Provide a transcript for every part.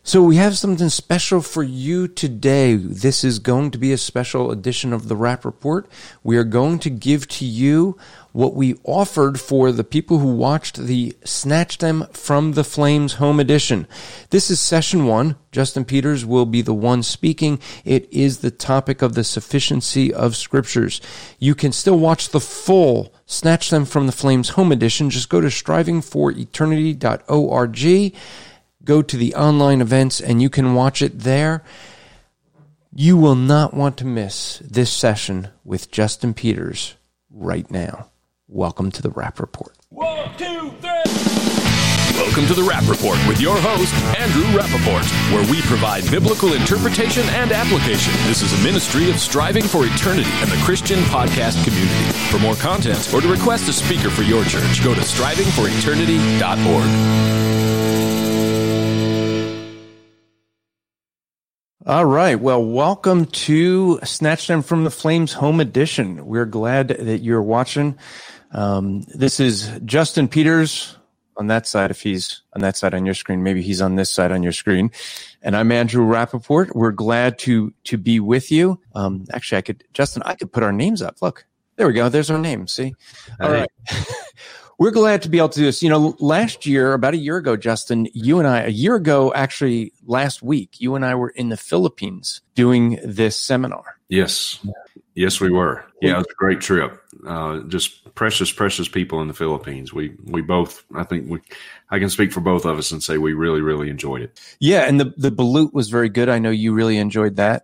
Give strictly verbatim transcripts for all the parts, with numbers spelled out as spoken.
So we have something special for you today. This is going to be a special edition of the Rap Report. We are going to give to you what we offered for the people who watched the Snatch Them from the Flames home edition. This is session one. Justin Peters will be the one speaking. It is the topic of the sufficiency of scriptures. You can still watch the full Snatch Them from the Flames home edition. Just go to striving for eternity dot org. Go to the online events and you can watch it there. You will not want to miss this session with Justin Peters right now. Welcome to the Rap Report. One, two, three. Welcome to the Rap Report with your host, Andrew Rappaport, where we provide biblical interpretation and application. This is a ministry of Striving for Eternity and the Christian podcast community. For more content or to request a speaker for your church, go to striving for eternity dot org. All right. Well, welcome to Snatch Them from the Flames home edition. We're glad that you're watching. Um, this is Justin Peters on that side. If he's on that side on your screen, maybe he's on this side on your screen. And I'm Andrew Rappaport. We're glad to, to be with you. Um, actually, I could, Justin, I could put our names up. Look, there we go. There's our names. See? All Hey. right. We're glad to be able to do this. You know, last year, about a year ago, Justin, you and I, a year ago, actually last week, you and I were in the Philippines doing this seminar. Yes. Yes, we were. Yeah, it was a great trip. Uh, just precious, precious people in the Philippines. We we both, I think we, I can speak for both of us and say we really, really enjoyed it. Yeah, and the, the balut was very good. I know you really enjoyed that.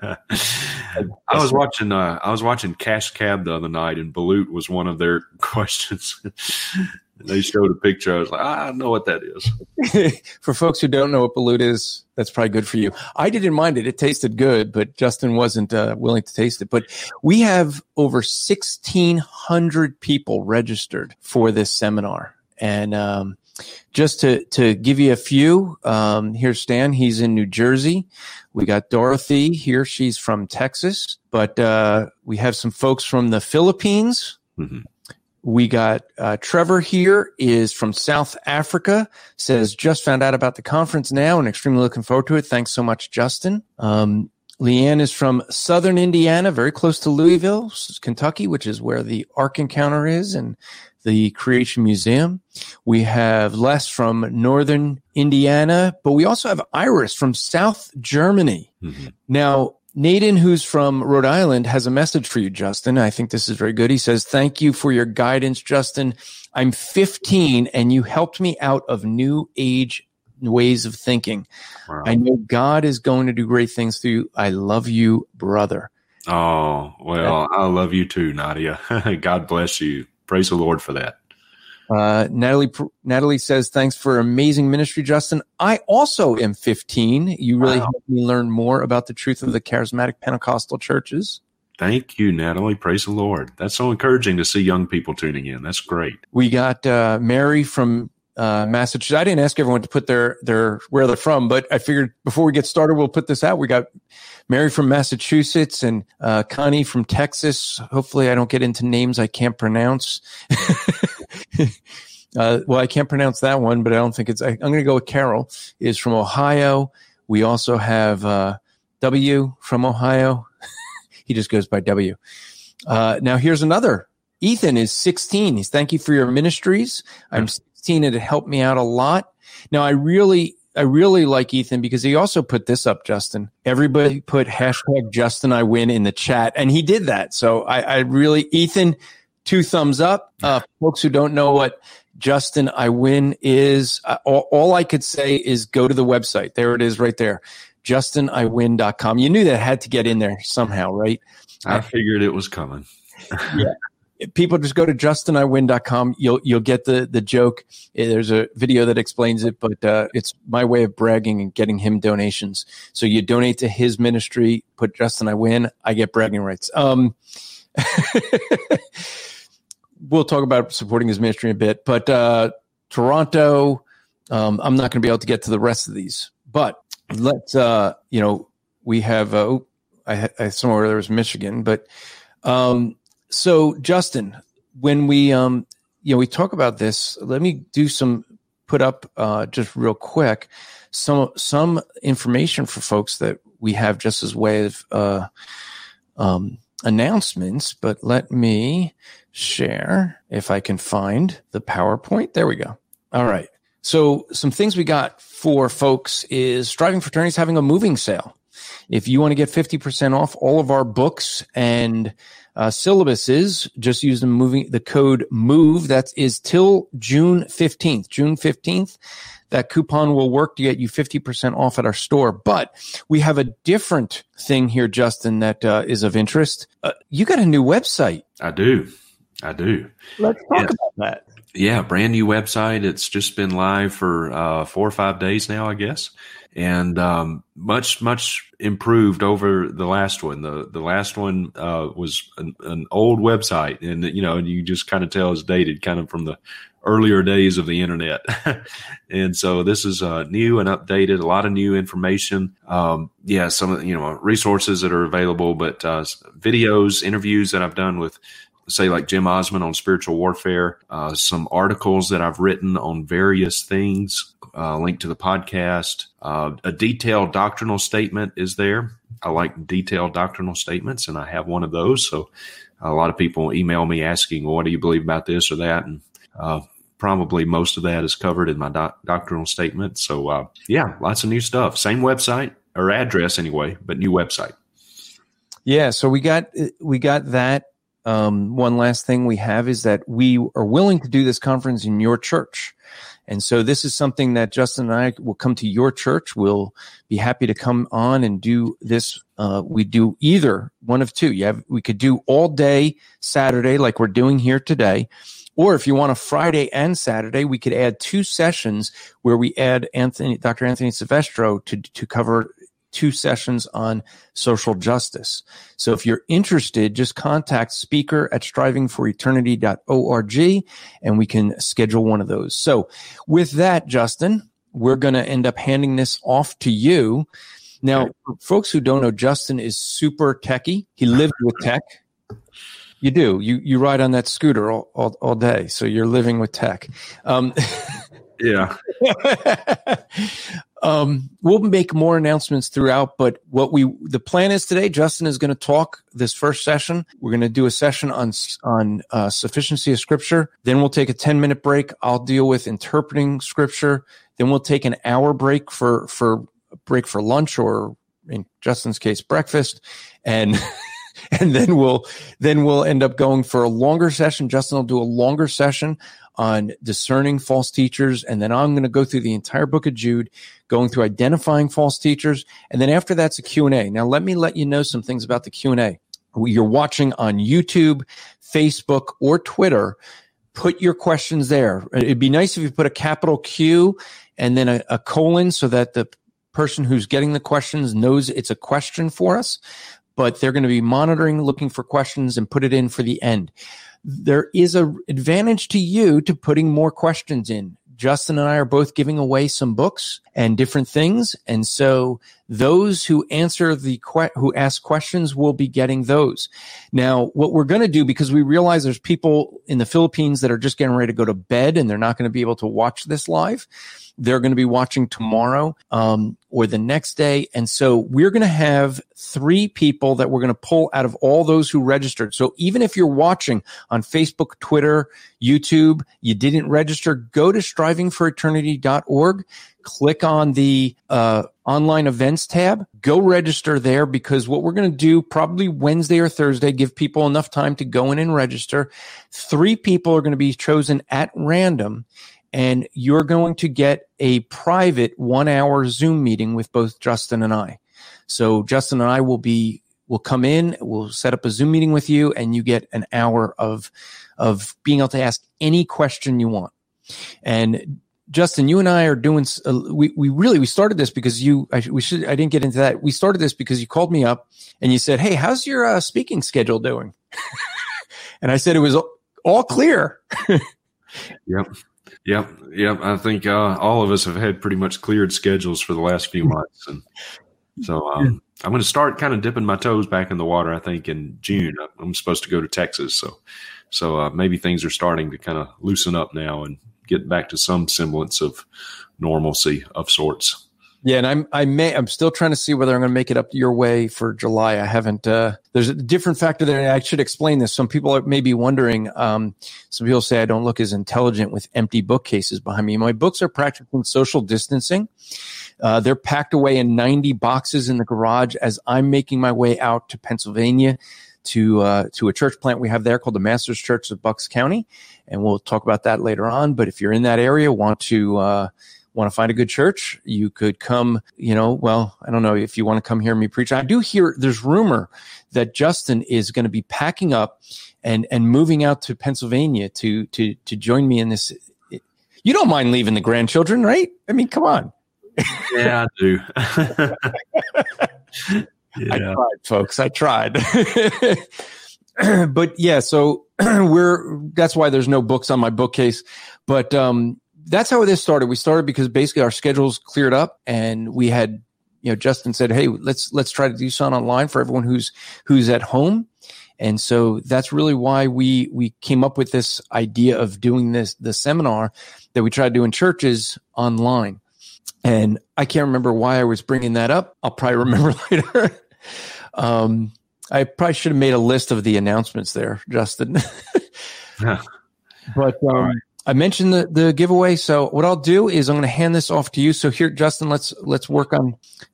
I was watching uh, I was watching Cash Cab the other night, and balut was one of their questions. They showed a picture. I was like, I know what that is. For folks who don't know what balut is, that's probably good for you. I didn't mind it. It tasted good, but Justin wasn't uh, willing to taste it. But we have over sixteen hundred people registered for this seminar. And um, just to, to give you a few, um, here's Stan. He's in New Jersey. We got Dorothy here. She's from Texas. But uh, we have some folks from the Philippines. Mm-hmm. We got uh, Trevor here is from South Africa, says, just found out about the conference now and extremely looking forward to it. Thanks so much, Justin. Um, Leanne is from Southern Indiana, very close to Louisville, Kentucky, which is where the Ark Encounter is and the Creation Museum. We have Les from Northern Indiana, but we also have Iris from South Germany. Mm-hmm. Now, Naden, who's from Rhode Island, has a message for you, Justin. I think this is very good. He says, thank you for your guidance, Justin. I'm fifteen, and you helped me out of new age ways of thinking. Wow. I know God is going to do great things through you. I love you, brother. Oh, well, I love you too, Nadia. God bless you. Praise the Lord for that. Uh, Natalie, Natalie says, thanks for amazing ministry, Justin. I also am fifteen. You really wow. helped me learn more about the truth of the charismatic Pentecostal churches. Thank you, Natalie. Praise the Lord. That's so encouraging to see young people tuning in. That's great. We got uh, Mary from uh, Massachusetts. I didn't ask everyone to put their, their where they're from, but I figured before we get started, we'll put this out. We got Mary from Massachusetts and uh, Connie from Texas. Hopefully I don't get into names I can't pronounce. uh, well, I can't pronounce that one, but I don't think it's, I, I'm going to go with Carol is from Ohio. We also have uh, W from Ohio. He just goes by W. Uh, now here's another. Ethan is sixteen. He's thank you for your ministries. I'm sixteen and it helped me out a lot. Now I really, I really like Ethan because he also put this up, Justin. Everybody put hashtag Justin I win in the chat, and he did that. So I, I really, Ethan, two thumbs up. Uh, folks who don't know what Justin I win is, uh, all, all I could say is go to the website. There it is right there. justin i win dot com. You knew that had to get in there somehow, right? I figured it was coming. Yeah. People just go to justin i win dot com. You'll you'll get the the joke. There's a video that explains it, but uh, it's my way of bragging and getting him donations. So you donate to his ministry, put Justin I win, I get bragging rights. Um, we'll talk about supporting his ministry in a bit, but uh, Toronto. Um, I'm not going to be able to get to the rest of these, but let's uh, you know we have. Uh, oh, I, I somewhere there was Michigan, but. Um, So, Justin, when we, um, you know, we talk about this, let me do some put up uh, just real quick some some information for folks that we have just as way of uh, um, announcements. But let me share if I can find the PowerPoint. There we go. All right. So some things we got for folks is Striving for Eternity is having a moving sale. If you want to get fifty percent off all of our books and uh, syllabuses, just use the moving the code MOVE. That is till June fifteenth. June fifteenth. That coupon will work to get you fifty percent off at our store. But we have a different thing here, Justin, that uh, is of interest. Uh, you got a new website. I do. I do. Let's talk yeah. about that. Yeah, brand new website. It's just been live for uh, four or five days now, I guess, and um, much, much improved over the last one. The the last one uh, was an, an old website, and you know, you just kind of tell it's dated, kind of from the earlier days of the internet. And so this is uh, new and updated. A lot of new information. Um, yeah, some of you know resources that are available, but uh, videos, interviews that I've done with, say, like Jim Osmond on spiritual warfare, uh, some articles that I've written on various things, uh, link to the podcast, uh, a detailed doctrinal statement is there. I like detailed doctrinal statements, and I have one of those. So a lot of people email me asking, well, what do you believe about this or that? And uh, probably most of that is covered in my doc- doctrinal statement. So, uh, yeah, lots of new stuff. Same website, or address anyway, but new website. Yeah, so we got we got that. Um, one last thing we have is that we are willing to do this conference in your church. And so this is something that Justin and I will come to your church. We'll be happy to come on and do this. Uh, we do either one of two. You have, we could do all day Saturday like we're doing here today. Or if you want a Friday and Saturday, we could add two sessions where we add Anthony, Doctor Anthony Silvestro to, to cover two sessions on social justice. So if you're interested, just contact speaker at striving for eternity dot org and we can schedule one of those. So with that, Justin, we're going to end up handing this off to you. Now, for folks who don't know, Justin is super techie. He lives with tech. You do. You you ride on that scooter all, all, all day. So you're living with tech. Um, yeah. Um, we'll make more announcements throughout, but what we, the plan is today, Justin is going to talk this first session. We're going to do a session on, on, uh, sufficiency of scripture. Then we'll take a ten minute break. I'll deal with interpreting scripture. Then we'll take an hour break for, for break for lunch, or in Justin's case, breakfast. And, and then we'll, then we'll end up going for a longer session. Justin will do a longer session on discerning false teachers. And then I'm going to go through the entire book of Jude, going through identifying false teachers. And then after that's a Q and A. Now, let me let you know some things about the Q and A. You're watching on YouTube, Facebook, or Twitter. Put your questions there. It'd be nice if you put a capital Q and then a, a colon so that the person who's getting the questions knows it's a question for us. But they're going to be monitoring, looking for questions, and put it in for the end. There is an advantage to you to putting more questions in. Justin and I are both giving away some books and different things. And so those who answer the, que- who ask questions will be getting those. Now, what we're going to do, because we realize there's people in the Philippines that are just getting ready to go to bed and they're not going to be able to watch this live. They're going to be watching tomorrow, um, or the next day. And so we're going to have three people that we're going to pull out of all those who registered. So even if you're watching on Facebook, Twitter, YouTube, you didn't register, go to striving for eternity dot org, click on the uh, online events tab, go register there, because what we're going to do probably Wednesday or Thursday, give people enough time to go in and register. Three people are going to be chosen at random. And you're going to get a private one-hour Zoom meeting with both Justin and I. So Justin and I will be will come in, we'll set up a Zoom meeting with you, and you get an hour of of being able to ask any question you want. And Justin, you and I are doing. Uh, we we really we started this because you. I, we should. I didn't get into that. We started this because you called me up and you said, "Hey, how's your uh, speaking schedule doing?" And I said it was all clear. Yep. Yep, yep. I think uh, all of us have had pretty much cleared schedules for the last few months, and so um, I'm going to start kind of dipping my toes back in the water. I think in June I'm supposed to go to Texas, so so uh, maybe things are starting to kind of loosen up now and get back to some semblance of normalcy of sorts. Yeah, and I'm I may I'm still trying to see whether I'm going to make it up your way for July. I haven't. Uh, there's a different factor there. I should explain this. Some people are, may be wondering. Um, some people say I don't look as intelligent with empty bookcases behind me. My books are practicing social distancing. Uh, they're packed away in ninety boxes in the garage as I'm making my way out to Pennsylvania to uh, to a church plant we have there called the Masters Church of Bucks County, and we'll talk about that later on. But if you're in that area, want to uh, want to find a good church, you could come, you know, well, I don't know if you want to come hear me preach. I do hear there's rumor that Justin is going to be packing up and, and moving out to Pennsylvania to, to, to join me in this. You don't mind leaving the grandchildren, right? I mean, come on. Yeah, I do. Yeah. I tried, folks. I tried. But yeah, so we're, that's why there's no books on my bookcase. But, um, that's how this started. We started because basically our schedules cleared up and we had, you know, Justin said, hey, let's, let's try to do something online for everyone who's, who's at home. And so that's really why we, we came up with this idea of doing this, the seminar that we tried to do in churches online. And I can't remember why I was bringing that up. I'll probably remember later. um, I probably should have made a list of the announcements there, Justin. Yeah. But, um, I mentioned the, the giveaway. So what I'll do is I'm going to hand this off to you. So here, Justin, let's, let's work on,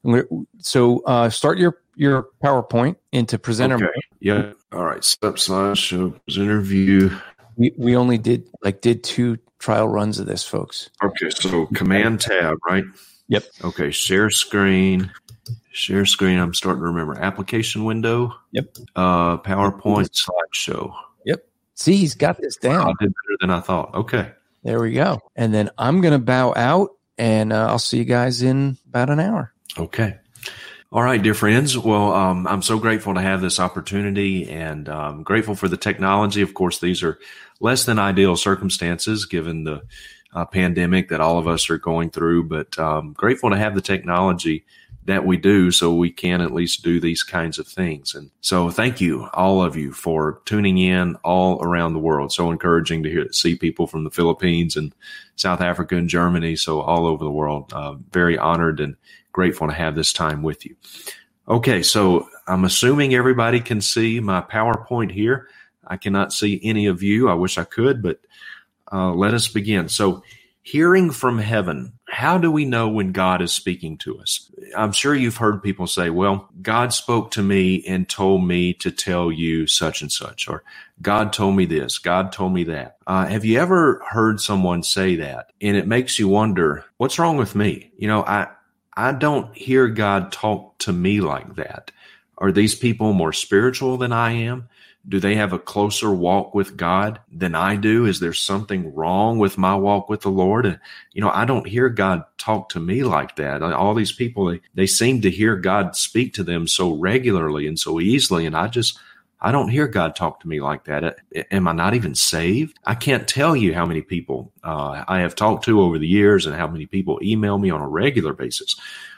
so, uh, start your, your PowerPoint into presenter. Okay. Yeah. All right. Step slideshow, presenter view. We, we only did like did two trial runs of this, folks. Okay. So command tab, right? Yep. Okay. Share screen, share screen. I'm starting to remember application window. Yep. Uh, PowerPoint slideshow. Yep. See, he's got this down. I did better than I thought. Okay. There we go. And then I'm going to bow out and uh, I'll see you guys in about an hour. Okay. All right, dear friends. Well, um, I'm so grateful to have this opportunity and um, grateful for the technology. Of course, these are less than ideal circumstances given the uh, pandemic that all of us are going through, but um, grateful to have the technology that we do so we can at least do these kinds of things. And so thank you, all of you, for tuning in all around the world. So encouraging to hear, see people from the Philippines and South Africa and Germany. So all over the world. Uh, very honored and grateful to have this time with you. Okay, so I'm assuming everybody can see my PowerPoint here. I cannot see any of you. I wish I could, but uh, let us begin. So hearing from heaven. How do we know when God is speaking to us? I'm sure you've heard people say, well, God spoke to me and told me to tell you such and such, or God told me this, God told me that. Uh, have you ever heard someone say that? And it makes you wonder, what's wrong with me? You know, I, I don't hear God talk to me like that. Are these people more spiritual than I am? Do they have a closer walk with God than I do? Is there something wrong with my walk with the Lord? And, you know, I don't hear God talk to me like that. All these people, they, they seem to hear God speak to them so regularly and so easily. And I just, I don't hear God talk to me like that. Am I not even saved? I can't tell you how many people uh, I have talked to over the years and how many people email me on a regular basis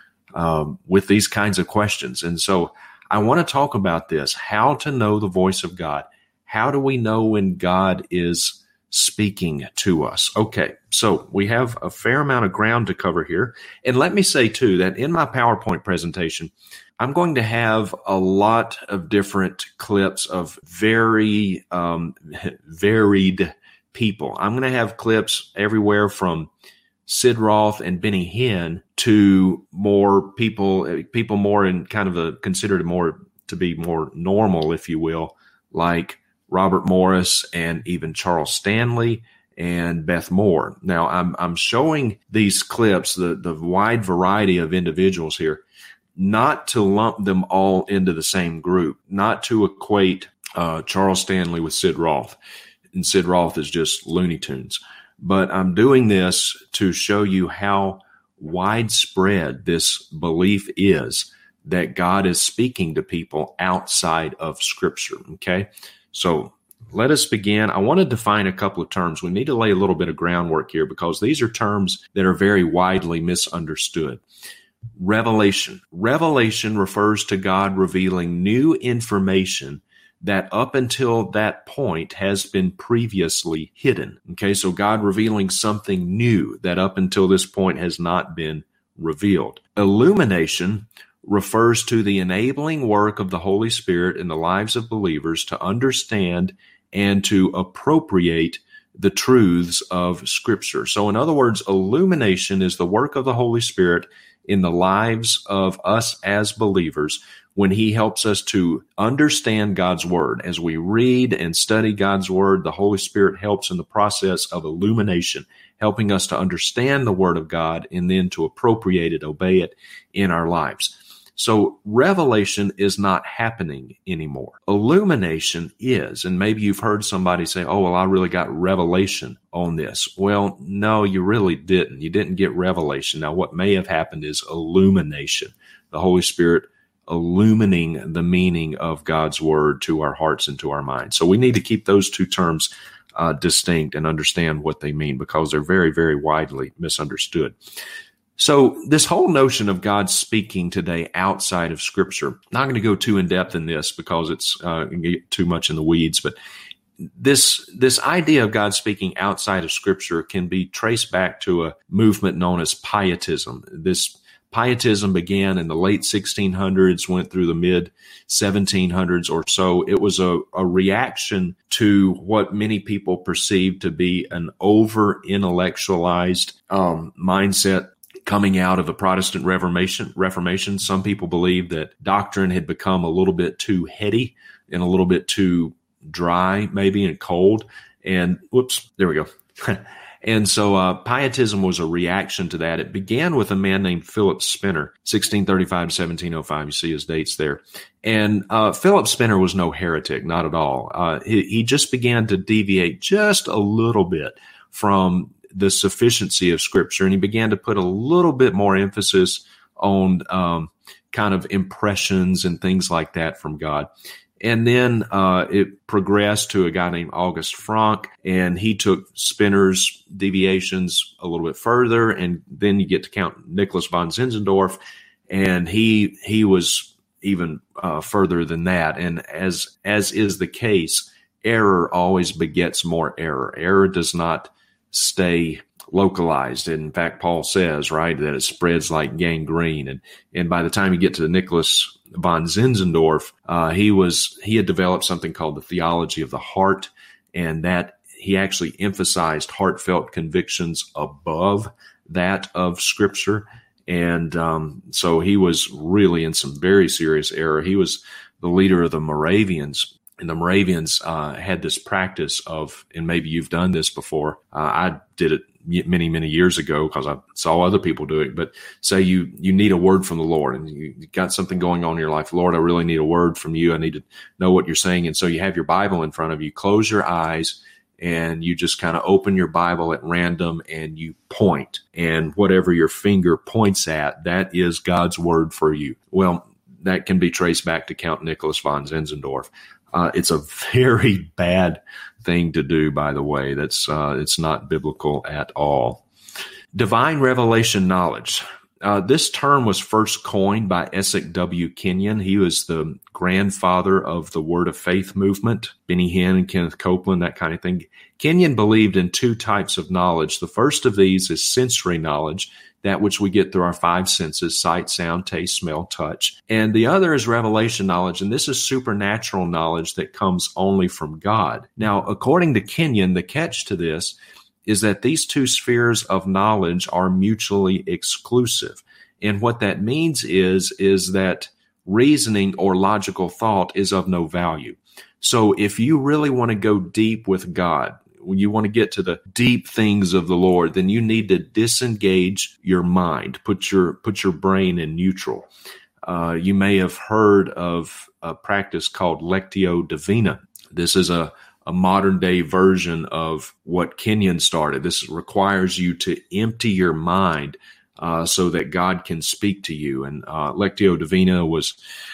um, with these kinds of questions. And so I want to talk about this, how to know the voice of God. How do we know when God is speaking to us? Okay, so we have a fair amount of ground to cover here. And let me say, too, that in my PowerPoint presentation, I'm going to have a lot of different clips of very um, varied people. I'm going to have clips everywhere from Sid Roth and Benny Hinn to more people, people more in kind of a considered more to be more normal, if you will, like Robert Morris and even Charles Stanley and Beth Moore. Now, I'm I'm showing these clips, the the wide variety of individuals here, not to lump them all into the same group, not to equate uh, Charles Stanley with Sid Roth, and Sid Roth is just Looney Tunes. But I'm doing this to show you how widespread this belief is that God is speaking to people outside of Scripture, okay? So let us begin. I want to define a couple of terms. We need to lay a little bit of groundwork here because these are terms that are very widely misunderstood. Revelation. Revelation refers to God revealing new information that up until that point has been previously hidden. Okay, so God revealing something new that up until this point has not been revealed. Illumination refers to the enabling work of the Holy Spirit in the lives of believers to understand and to appropriate the truths of Scripture. So in other words, illumination is the work of the Holy Spirit in the lives of us as believers when he helps us to understand God's Word. As we read and study God's Word, the Holy Spirit helps in the process of illumination, helping us to understand the Word of God and then to appropriate it, obey it in our lives. So revelation is not happening anymore. Illumination is, and maybe you've heard somebody say, oh, well, I really got revelation on this. Well, no, you really didn't. You didn't get revelation. Now, what may have happened is illumination, the Holy Spirit illumining the meaning of God's Word to our hearts and to our minds. So we need to keep those two terms uh, distinct and understand what they mean, because they're very, very widely misunderstood. So this whole notion of God speaking today outside of Scripture, I'm not going to go too in depth in this because it's uh, get too much in the weeds, but this this idea of God speaking outside of Scripture can be traced back to a movement known as Pietism. This Pietism began in the late sixteen hundreds, went through the mid seventeen hundreds or so. It was a, a reaction to what many people perceived to be an over-intellectualized um, mindset coming out of the Protestant Reformation. Reformation. Some people believe that doctrine had become a little bit too heady and a little bit too dry, maybe, and cold. And whoops, there we go. And so uh, Pietism was a reaction to that. It began with a man named Philip Spinner, sixteen thirty-five to seventeen oh five. You see his dates there. And uh, Philip Spinner was no heretic, not at all. Uh, he, he just began to deviate just a little bit from the sufficiency of Scripture, and he began to put a little bit more emphasis on um, kind of impressions and things like that from God. And then uh, it progressed to a guy named August Frank, and he took Spinner's deviations a little bit further. And then you get to Count Nicholas von Zinzendorf, and he he was even uh, further than that. And as as is the case, error always begets more error. Error does not stay localized. In fact, Paul says, right, that it spreads like gangrene. And and by the time you get to Nicholas von Zinzendorf, uh, he was he had developed something called the theology of the heart, and that he actually emphasized heartfelt convictions above that of Scripture. And um, so he was really in some very serious error. He was the leader of the Moravians. And the Moravians uh, had this practice of, and maybe you've done this before. Uh, I did it many, many years ago because I saw other people do it. But say you you need a word from the Lord, and you got something going on in your life. Lord, I really need a word from you. I need to know what you're saying. And so you have your Bible in front of you. Close your eyes, and you just kind of open your Bible at random, and you point. And whatever your finger points at, that is God's word for you. Well, that can be traced back to Count Nicholas von Zinzendorf. Uh, it's a very bad thing to do, by the way. That's uh, it's not biblical at all. Divine revelation knowledge. Uh, this term was first coined by Esek W. Kenyon. He was the grandfather of the Word of Faith movement, Benny Hinn and Kenneth Copeland, that kind of thing. Kenyon believed in two types of knowledge. The first of these is sensory knowledge, that which we get through our five senses: sight, sound, taste, smell, touch. And the other is revelation knowledge, and this is supernatural knowledge that comes only from God. Now, according to Kenyon, the catch to this is that these two spheres of knowledge are mutually exclusive. And what that means is, is that reasoning or logical thought is of no value. So if you really want to go deep with God, when you want to get to the deep things of the Lord, then you need to disengage your mind, put your put your brain in neutral. Uh, you may have heard of a practice called Lectio Divina. This is a, a modern day version of what Kenyon started. This requires you to empty your mind uh, so that God can speak to you. And uh, Lectio Divina was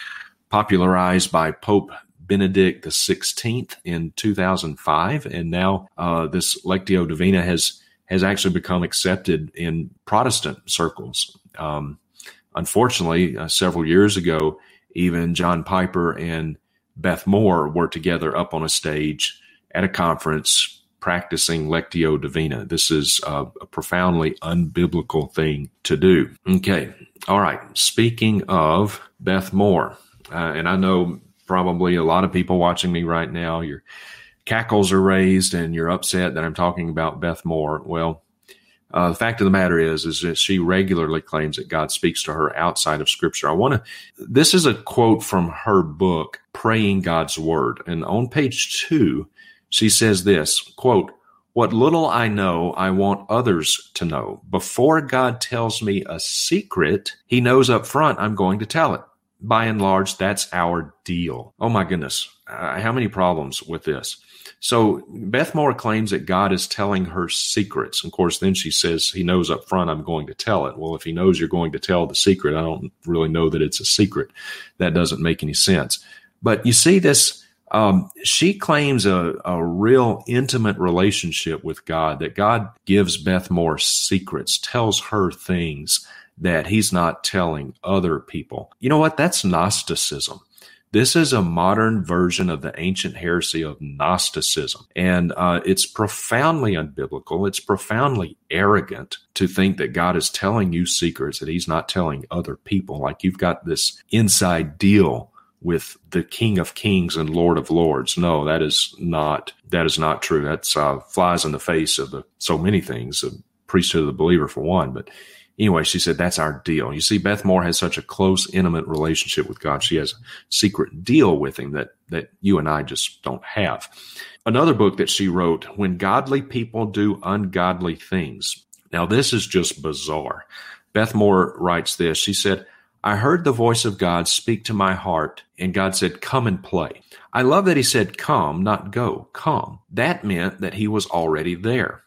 popularized by Pope Benedict the sixteenth in two thousand five, and now uh, this Lectio Divina has has actually become accepted in Protestant circles. Um, unfortunately, uh, several years ago, even John Piper and Beth Moore were together up on a stage at a conference practicing Lectio Divina. This is a, a profoundly unbiblical thing to do. Okay. All right. Speaking of Beth Moore, uh, and I know probably a lot of people watching me right now, your cackles are raised and you're upset that I'm talking about Beth Moore. Well, uh, the fact of the matter is, is that she regularly claims that God speaks to her outside of Scripture. I want to, this is a quote from her book, Praying God's Word. And on page two, she says this, quote, "What little I know, I want others to know. Before God tells me a secret, he knows up front I'm going to tell it. By and large, that's our deal." Oh my goodness. Uh, how many problems with this? So Beth Moore claims that God is telling her secrets. Of course, then she says he knows up front I'm going to tell it. Well, if he knows you're going to tell the secret, I don't really know that it's a secret. That doesn't make any sense. But you see this, um, she claims a, a real intimate relationship with God, that God gives Beth Moore secrets, tells her things that he's not telling other people. You know what? That's Gnosticism. This is a modern version of the ancient heresy of Gnosticism, and uh, it's profoundly unbiblical. It's profoundly arrogant to think that God is telling you secrets that he's not telling other people, like you've got this inside deal with the King of Kings and Lord of Lords. No, that is not, that is not true. That's uh, flies in the face of the, so many things, the priesthood of the believer for one, but anyway, she said, that's our deal. You see, Beth Moore has such a close, intimate relationship with God. She has a secret deal with him that, that you and I just don't have. Another book that she wrote, When Godly People Do Ungodly Things. Now, this is just bizarre. Beth Moore writes this. She said, "I heard the voice of God speak to my heart, and God said, 'Come and play.' I love that he said, 'Come,' not 'go,' come. That meant that he was already there.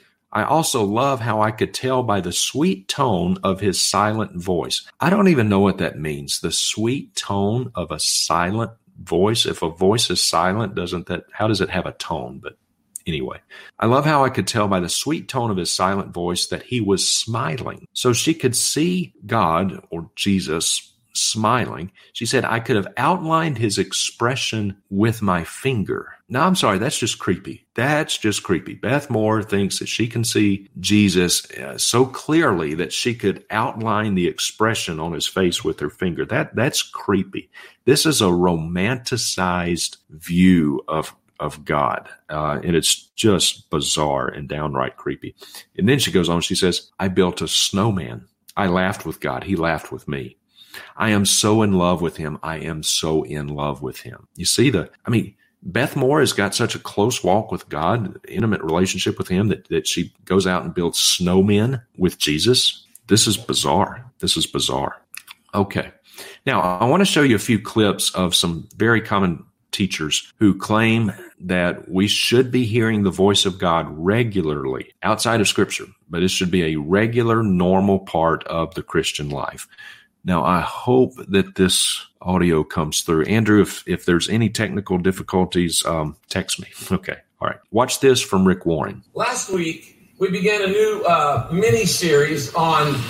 I also love how I could tell by the sweet tone of his silent voice." I don't even know what that means. The sweet tone of a silent voice. If a voice is silent, doesn't that, how does it have a tone? But anyway, I love how I could tell by the sweet tone of his silent voice that he was smiling. So she could see God, or Jesus, smiling. She said, "I could have outlined his expression with my finger." Now, I'm sorry, that's just creepy. That's just creepy. Beth Moore thinks that she can see Jesus uh, so clearly that she could outline the expression on his face with her finger. That that's creepy. This is a romanticized view of of God, uh, and it's just bizarre and downright creepy. And then she goes on, she says, "I built a snowman. I laughed with God. He laughed with me. I am so in love with him. I am so in love with him." You see the, I mean, Beth Moore has got such a close walk with God, intimate relationship with him, that, that she goes out and builds snowmen with Jesus. This is bizarre. This is bizarre. Okay. Now, I want to show you a few clips of some very common teachers who claim that we should be hearing the voice of God regularly outside of Scripture, but it should be a regular, normal part of the Christian life. Now, I hope that this audio comes through. Andrew, if, if there's any technical difficulties, um, text me. Okay. All right. Watch this from Rick Warren. Last week, we began a new uh, mini-series on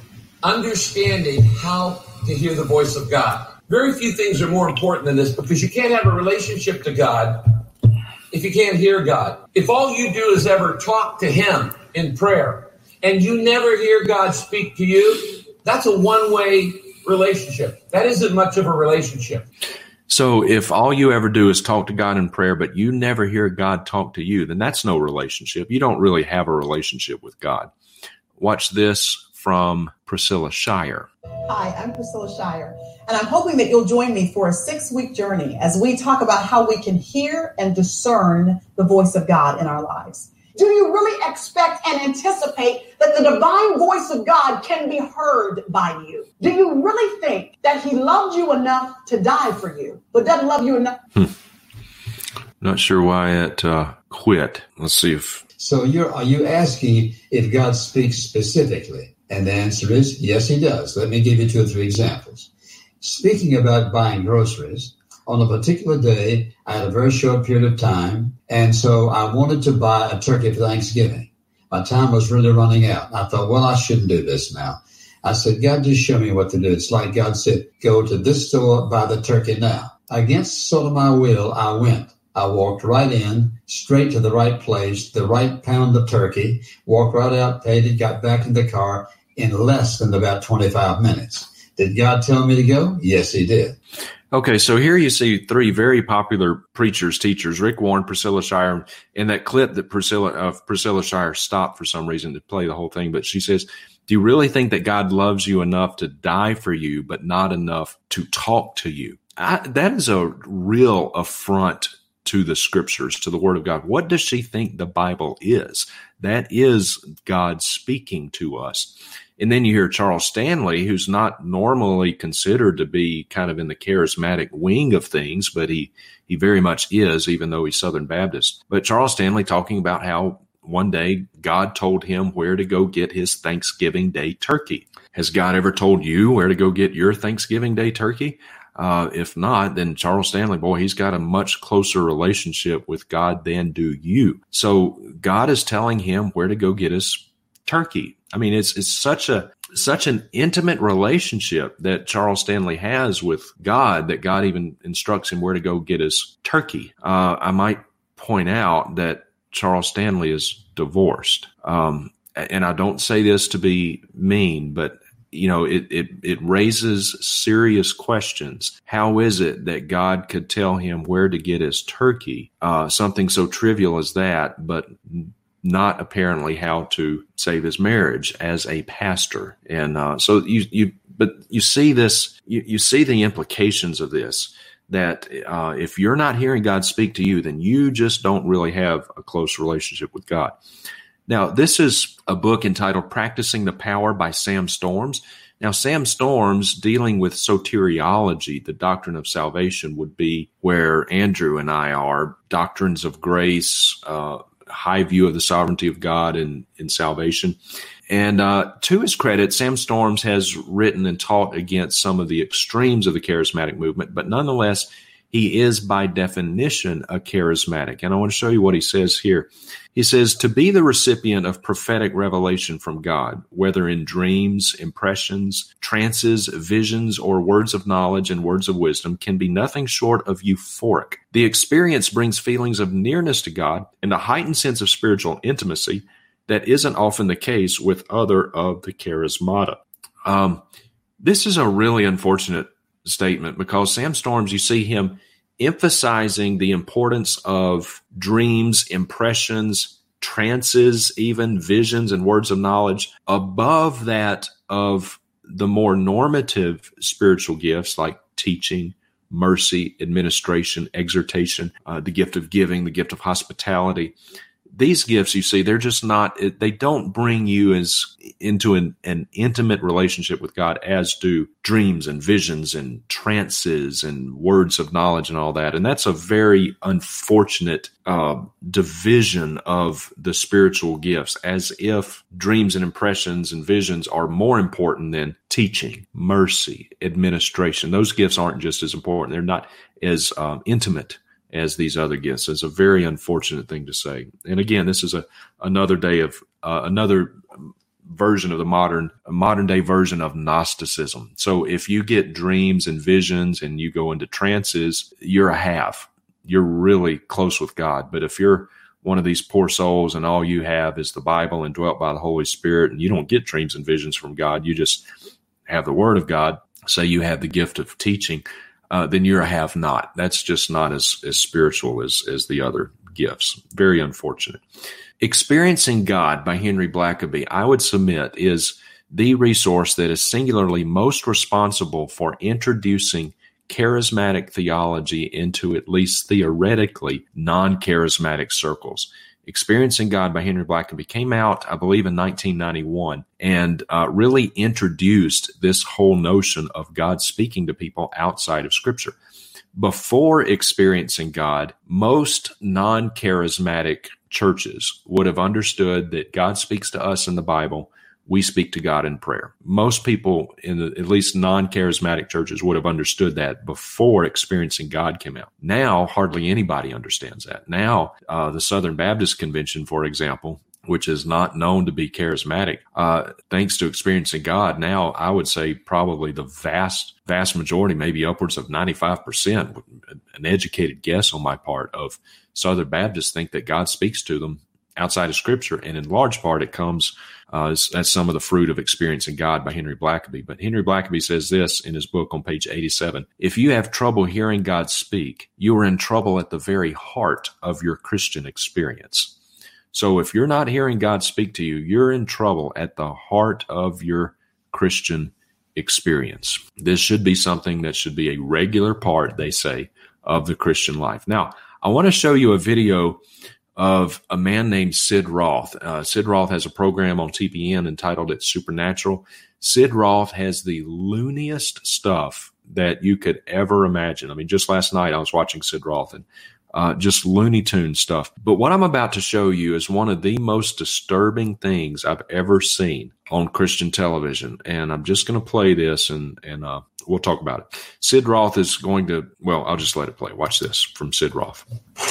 understanding how to hear the voice of God. Very few things are more important than this, because you can't have a relationship to God if you can't hear God. If all you do is ever talk to him in prayer and you never hear God speak to you, that's a one-way relationship. That isn't much of a relationship. So if all you ever do is talk to God in prayer, but you never hear God talk to you, then that's no relationship. You don't really have a relationship with God. Watch this from Priscilla Shire. Hi, I'm Priscilla Shire, and I'm hoping that you'll join me for a six-week journey as we talk about how we can hear and discern the voice of God in our lives. Do you really expect and anticipate that the divine voice of God can be heard by you? Do you really think that he loved you enough to die for you, but doesn't love you enough? Hmm. Not sure why it uh, quit. Let's see if... So you're, are you asking if God speaks specifically? And the answer is, yes, he does. Let me give you two or three examples. Speaking about buying groceries, on a particular day, I had a very short period of time, and so I wanted to buy a turkey for Thanksgiving. My time was really running out. I thought, well, I shouldn't do this now. I said, God, just show me what to do. It's like God said, go to this store, buy the turkey now. Against sort of my will, I went. I walked right in, straight to the right place, the right pound of turkey, walked right out, paid it, got back in the car in less than about twenty-five minutes. Did God tell me to go? Yes, he did. Okay, so here you see three very popular preachers, teachers, Rick Warren, Priscilla Shirer, in that clip that Priscilla of Priscilla Shirer stopped for some reason to play the whole thing. But she says, do you really think that God loves you enough to die for you, but not enough to talk to you? I, that is a real affront to the scriptures, to the word of God. What does she think the Bible is? That is God speaking to us. And then you hear Charles Stanley, who's not normally considered to be kind of in the charismatic wing of things, but he, he very much is, even though he's Southern Baptist. But Charles Stanley talking about how one day God told him where to go get his Thanksgiving Day turkey. Has God ever told you where to go get your Thanksgiving Day turkey? Uh, if not, then Charles Stanley, boy, he's got a much closer relationship with God than do you. So God is telling him where to go get his turkey. I mean, it's it's such a such an intimate relationship that Charles Stanley has with God that God even instructs him where to go get his turkey. Uh, I might point out that Charles Stanley is divorced, um, and I don't say this to be mean, but you know, it it it raises serious questions. How is it that God could tell him where to get his turkey? Uh, something so trivial as that, but not apparently how to save his marriage as a pastor. And uh, so you, you, but you see this, you, you see the implications of this, that uh, if you're not hearing God speak to you, then you just don't really have a close relationship with God. Now, this is a book entitled Practicing the Power by Sam Storms. Now, Sam Storms, dealing with soteriology, the doctrine of salvation, would be where Andrew and I are, doctrines of grace, uh, high view of the sovereignty of God in, in salvation. And uh, to his credit, Sam Storms has written and taught against some of the extremes of the charismatic movement, but nonetheless, he is by definition a charismatic. And I want to show you what he says here. He says, to be the recipient of prophetic revelation from God, whether in dreams, impressions, trances, visions, or words of knowledge and words of wisdom, can be nothing short of euphoric. The experience brings feelings of nearness to God and a heightened sense of spiritual intimacy that isn't often the case with other of the charismata. Um, this is a really unfortunate statement because Sam Storms, you see him emphasizing the importance of dreams, impressions, trances, even visions and words of knowledge above that of the more normative spiritual gifts like teaching, mercy, administration, exhortation, uh, the gift of giving, the gift of hospitality. These gifts, you see, they're just not, they don't bring you as into an, an intimate relationship with God as do dreams and visions and trances and words of knowledge and all that. And that's a very unfortunate uh, division of the spiritual gifts, as if dreams and impressions and visions are more important than teaching, mercy, administration. Those gifts aren't just as important. They're not as um, intimate as these other gifts. Is a very unfortunate thing to say. And again, this is a another day of uh, another version of the modern modern day version of Gnosticism. So if you get dreams and visions and you go into trances, you're a half. You're really close with God. But if you're one of these poor souls and all you have is the Bible and dwelt by the Holy Spirit, and you don't get dreams and visions from God, you just have the Word of God, say you have the gift of teaching, Uh, then you're a have-not. That's just not as, as spiritual as, as the other gifts. Very unfortunate. Experiencing God by Henry Blackaby, I would submit, is the resource that is singularly most responsible for introducing charismatic theology into at least theoretically non-charismatic circles. Experiencing God by Henry Blackaby came out, I believe, in nineteen ninety-one and uh, really introduced this whole notion of God speaking to people outside of Scripture. Before Experiencing God, most non-charismatic churches would have understood that God speaks to us in the Bible. We speak to God in prayer. Most people in the, at least non-charismatic churches would have understood that before Experiencing God came out. Now, hardly anybody understands that. Now, uh, the Southern Baptist Convention, for example, which is not known to be charismatic. Uh, thanks to experiencing God, now I would say probably the vast, vast majority, maybe upwards of ninety-five percent, an educated guess on my part, of Southern Baptists think that God speaks to them outside of Scripture. And in large part, it comes uh, as, as some of the fruit of experiencing God by Henry Blackaby. But Henry Blackaby says this in his book on page eighty-seven. If you have trouble hearing God speak, you are in trouble at the very heart of your Christian experience. So if you're not hearing God speak to you, you're in trouble at the heart of your Christian experience. This should be something that should be a regular part, they say, of the Christian life. Now, I want to show you a video of a man named Sid Roth. Uh, Sid Roth has a program on T P N entitled It's Supernatural. Sid Roth has the looniest stuff that you could ever imagine. I mean, just last night I was watching Sid Roth, and Uh, just Looney Tune stuff. But what I'm about to show you is one of the most disturbing things I've ever seen on Christian television. And I'm just going to play this, and, and uh, we'll talk about it. Sid Roth is going to, well, I'll just let it play. Watch this from Sid Roth.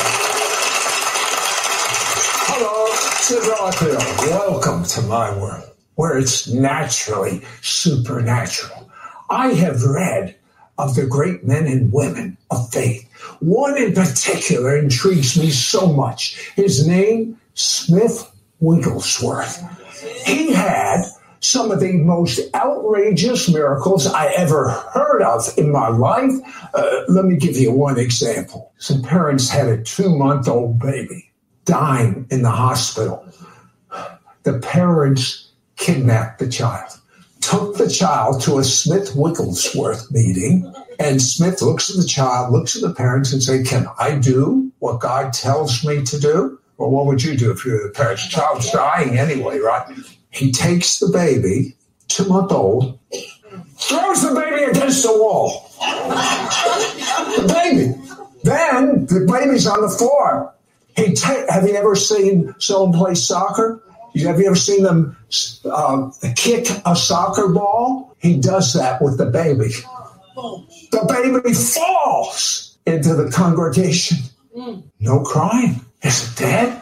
Hello, Sid Roth here. Welcome to my world, where it's naturally supernatural. I have read of the great men and women of faith. One in particular intrigues me so much. His name, Smith Wigglesworth. He had some of the most outrageous miracles I ever heard of in my life. Uh, let me give you one example. Some parents had a two-month-old baby dying in the hospital. The parents kidnapped the child, took the child to a Smith Wigglesworth meeting, and Smith looks at the child, looks at the parents, and say, "Can I do what God tells me to do?" Well, what would you do if you're the parents? The child's dying anyway, right? He takes the baby, two-month-old, throws the baby against the wall. The baby. Then the baby's on the floor. He ta- have you ever seen someone play soccer? Have you ever seen them uh, kick a soccer ball? He does that with the baby. The baby falls into the congregation. No crying. Is it dead?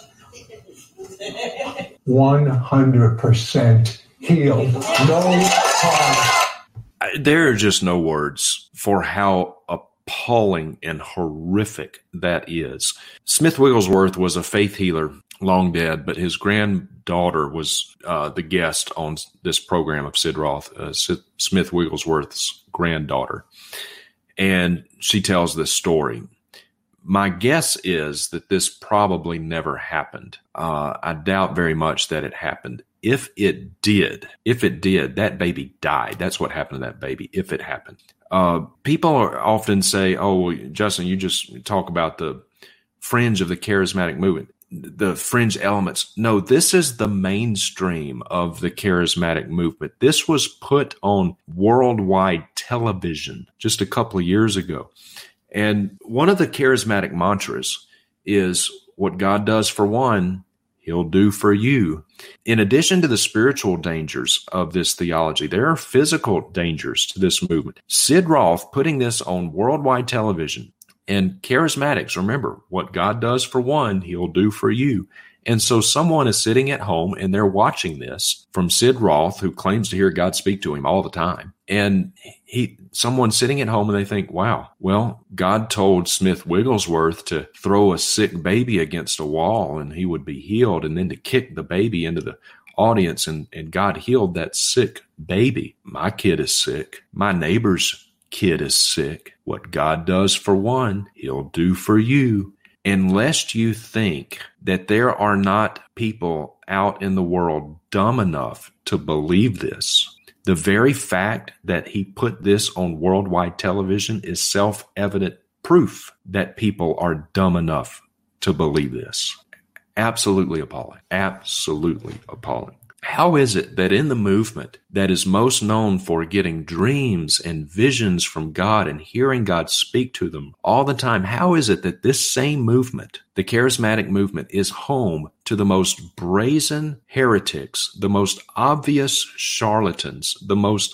one hundred percent healed. No crying. There are just no words for how appalling and horrific that is. Smith Wigglesworth was a faith healer, long dead, but his granddaughter was uh, the guest on this program of Sid Roth, uh, Sid, Smith Wigglesworth's granddaughter. And she tells this story. My guess is that this probably never happened. Uh, I doubt very much that it happened. If it did, if it did, that baby died. That's what happened to that baby, if it happened. Uh, people are often say, oh, well, Justin, you just talk about the fringe of the charismatic movement, the fringe elements. No, this is the mainstream of the charismatic movement. This was put on worldwide television just a couple of years ago. And one of the charismatic mantras is, what God does for one, He'll do for you. In addition to the spiritual dangers of this theology, there are physical dangers to this movement. Sid Roth putting this on worldwide television, and charismatics, remember, what God does for one, He'll do for you. And so someone is sitting at home and they're watching this from Sid Roth, who claims to hear God speak to him all the time. And he, someone sitting at home and they think, wow, well, God told Smith Wigglesworth to throw a sick baby against a wall and he would be healed, and then to kick the baby into the audience, and, and God healed that sick baby. My kid is sick. My neighbor's kid is sick. What God does for one, He'll do for you. Unless you think that there are not people out in the world dumb enough to believe this, the very fact that he put this on worldwide television is self-evident proof that people are dumb enough to believe this. Absolutely appalling. Absolutely appalling. How is it that in the movement that is most known for getting dreams and visions from God and hearing God speak to them all the time, how is it that this same movement, the charismatic movement, is home to the most brazen heretics, the most obvious charlatans, the most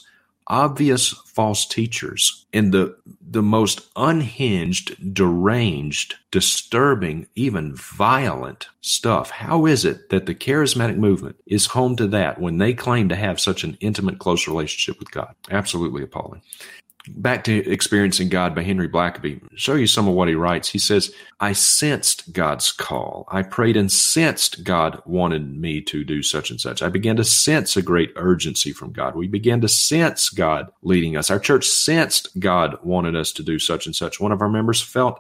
obvious false teachers and the the most unhinged, deranged, disturbing, even violent stuff. How is it that the charismatic movement is home to that when they claim to have such an intimate, close relationship with God? Absolutely appalling. Back to Experiencing God by Henry Blackaby. I'll show you some of what he writes. He says, I sensed God's call. I prayed and sensed God wanted me to do such and such. I began to sense a great urgency from God. We began to sense God leading us. Our church sensed God wanted us to do such and such. One of our members felt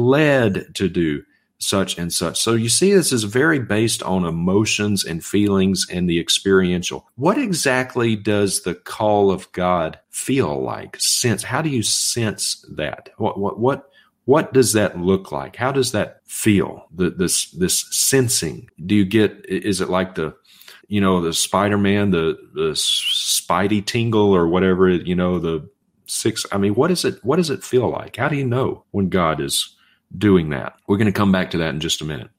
led to do such and such. So you see, this is very based on emotions and feelings and the experiential. What exactly does the call of God feel like? Sense? How do you sense that? What what what what does that look like? How does that feel? The, this this sensing. Do you get? Is it like the, you know, the Spider-Man, the the Spidey tingle or whatever? You know, the six. I mean, what is it? What does it feel like? How do you know when God is doing that? We're going to come back to that in just a minute.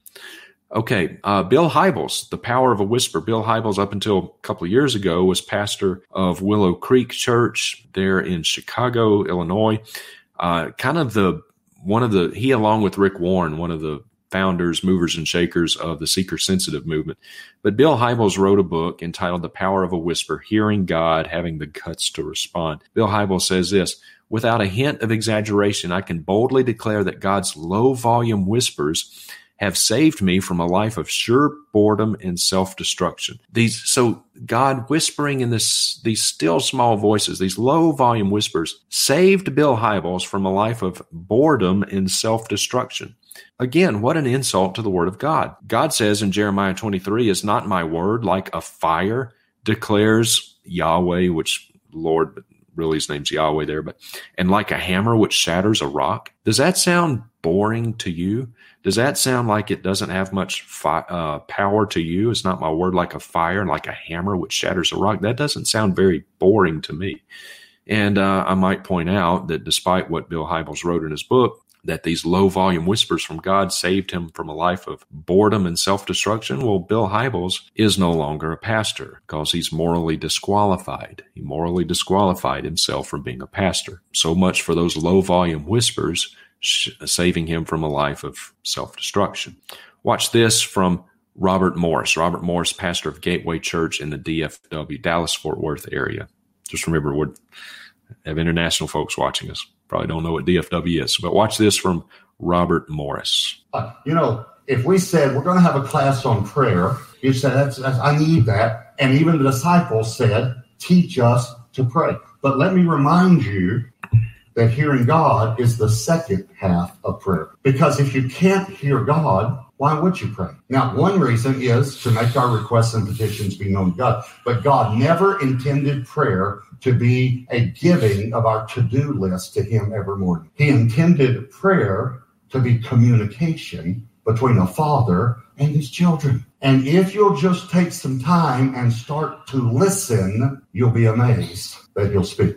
Okay, uh, Bill Hybels, The Power of a Whisper. Bill Hybels, up until a couple of years ago, was pastor of Willow Creek Church there in Chicago, Illinois. Uh, kind of the one of the he, along with Rick Warren, one of the founders, movers, and shakers of the seeker-sensitive movement. But Bill Hybels wrote a book entitled The Power of a Whisper: Hearing God, Having the Guts to Respond. Bill Hybels says this: without a hint of exaggeration, I can boldly declare that God's low-volume whispers have saved me from a life of sure boredom and self-destruction. These, so God whispering in this, these still small voices, these low-volume whispers, saved Bill Hybels from a life of boredom and self-destruction. Again, what an insult to the word of God. God says in Jeremiah twenty-three, is not my word like a fire, declares Yahweh, which Lord, really his name's Yahweh there, but, and like a hammer which shatters a rock. Does that sound boring to you? Does that sound like it doesn't have much fi- uh, power to you? It's not my word like a fire and like a hammer which shatters a rock. That doesn't sound very boring to me. And uh, I might point out that despite what Bill Hybels wrote in his book, that these low-volume whispers from God saved him from a life of boredom and self-destruction. Well, Bill Hybels is no longer a pastor because he's morally disqualified. He morally disqualified himself from being a pastor. So much for those low-volume whispers sh- saving him from a life of self-destruction. Watch this from Robert Morris. Robert Morris, pastor of Gateway Church in the D F W, Dallas-Fort Worth area. Just remember, we have international folks watching us. Probably don't know what D F W is, but watch this from Robert Morris. Uh, you know, if we said we're going to have a class on prayer, you said, that's, that's, I need that. And even the disciples said, teach us to pray. But let me remind you that hearing God is the second half of prayer. Because if you can't hear God, why would you pray? Now, one reason is to make our requests and petitions be known to God. But God never intended prayer to be a giving of our to-do list to him every morning. He intended prayer to be communication between a father and his children. And if you'll just take some time and start to listen, you'll be amazed that he'll speak.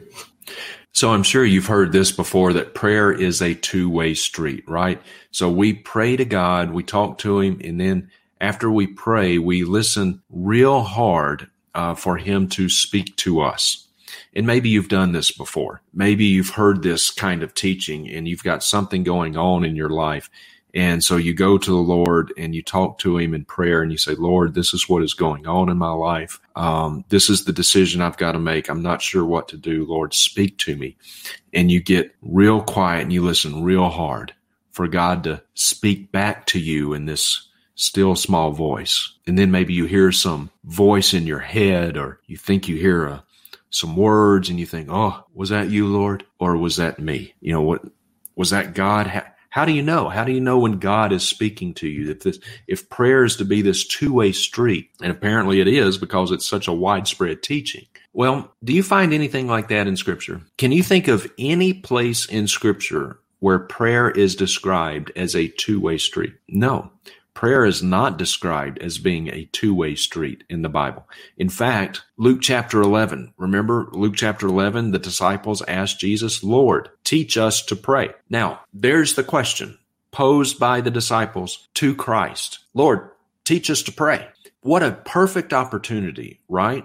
So I'm sure you've heard this before, that prayer is a two-way street, right? So we pray to God, we talk to him, and then after we pray, we listen real hard uh, for him to speak to us. And maybe you've done this before. Maybe you've heard this kind of teaching and you've got something going on in your life. And so you go to the Lord and you talk to him in prayer and you say, Lord, this is what is going on in my life. Um, this is the decision I've got to make. I'm not sure what to do. Lord, speak to me. And you get real quiet and you listen real hard for God to speak back to you in this still small voice. And then maybe you hear some voice in your head, or you think you hear a, some words and you think, oh, was that you, Lord? Or was that me? You know, what was that God? How, how do you know? How do you know when God is speaking to you? If this, if prayer is to be this two-way street, and apparently it is because it's such a widespread teaching. Well, do you find anything like that in Scripture? Can you think of any place in Scripture where prayer is described as a two-way street? No. Prayer is not described as being a two-way street in the Bible. In fact, Luke chapter eleven, remember Luke chapter eleven, the disciples asked Jesus, Lord, teach us to pray. Now, there's the question posed by the disciples to Christ. Lord, teach us to pray. What a perfect opportunity, right?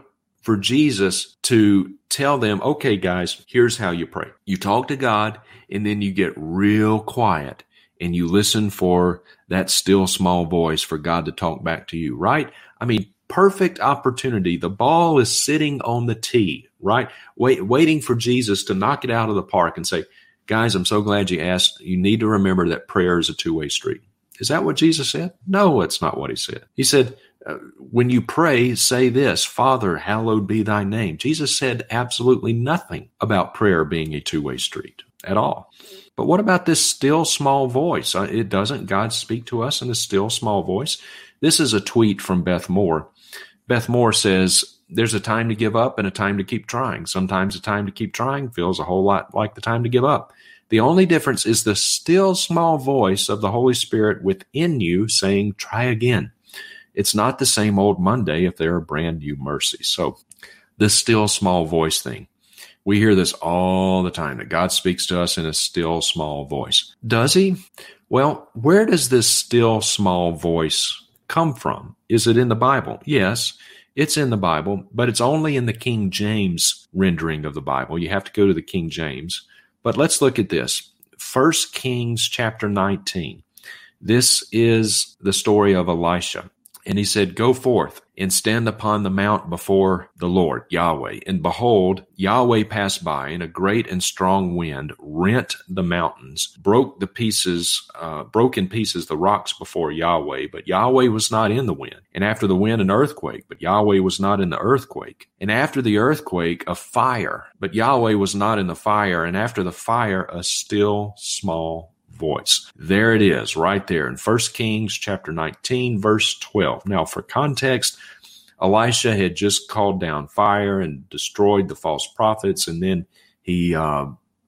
for Jesus to tell them, okay, guys, here's how you pray. You talk to God, and then you get real quiet, and you listen for that still small voice for God to talk back to you, right? I mean, perfect opportunity. The ball is sitting on the tee, right? Wait, waiting for Jesus to knock it out of the park and say, guys, I'm so glad you asked. You need to remember that prayer is a two-way street. Is that what Jesus said? No, it's not what he said. He said, uh, when you pray, say this, Father, hallowed be thy name. Jesus said absolutely nothing about prayer being a two-way street at all. But what about this still small voice? Uh, it doesn't God speak to us in a still small voice? This is a tweet from Beth Moore. Beth Moore says, there's a time to give up and a time to keep trying. Sometimes the time to keep trying feels a whole lot like the time to give up. The only difference is the still small voice of the Holy Spirit within you saying, try again. It's not the same old Monday if there are brand new mercies. So the still small voice thing. We hear this all the time, that God speaks to us in a still small voice. Does he? Well, where does this still small voice come from? Is it in the Bible? Yes, it's in the Bible, but it's only in the King James rendering of the Bible. You have to go to the King James. But let's look at this. First Kings chapter nineteen. This is the story of Elisha. And he said, go forth and stand upon the mount before the Lord, Yahweh. And behold, Yahweh passed by, and a great and strong wind rent the mountains, broke the pieces, uh, broke in pieces the rocks before Yahweh. But Yahweh was not in the wind. And after the wind, an earthquake. But Yahweh was not in the earthquake. And after the earthquake, a fire. But Yahweh was not in the fire. And after the fire, a still small voice. There it is, right there in First Kings chapter nineteen, verse twelve. Now, for context, Elisha had just called down fire and destroyed the false prophets, and then he uh,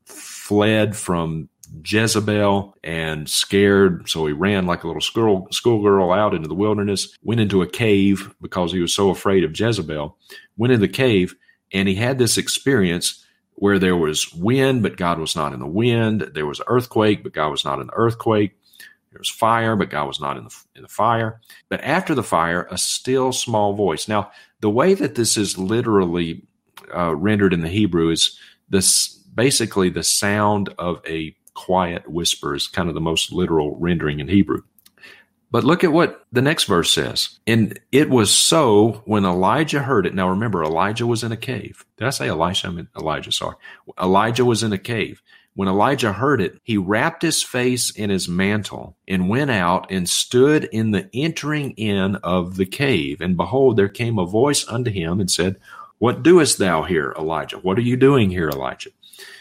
fled from Jezebel and scared, so he ran like a little school schoolgirl out into the wilderness, went into a cave because he was so afraid of Jezebel, went in the cave, and he had this experience where there was wind, but God was not in the wind. There was an earthquake, but God was not in the earthquake. There was fire, but God was not in the, in the fire. But after the fire, a still small voice. Now, the way that this is literally uh, rendered in the Hebrew is this basically the sound of a quiet whisper is kind of the most literal rendering in Hebrew. But look at what the next verse says. And it was so when Elijah heard it. Now remember, Elijah was in a cave. Did I say Elisha? I meant Elijah, sorry. Elijah was in a cave. When Elijah heard it, he wrapped his face in his mantle and went out and stood in the entering in of the cave. And behold, there came a voice unto him and said, what doest thou here, Elijah? What are you doing here, Elijah?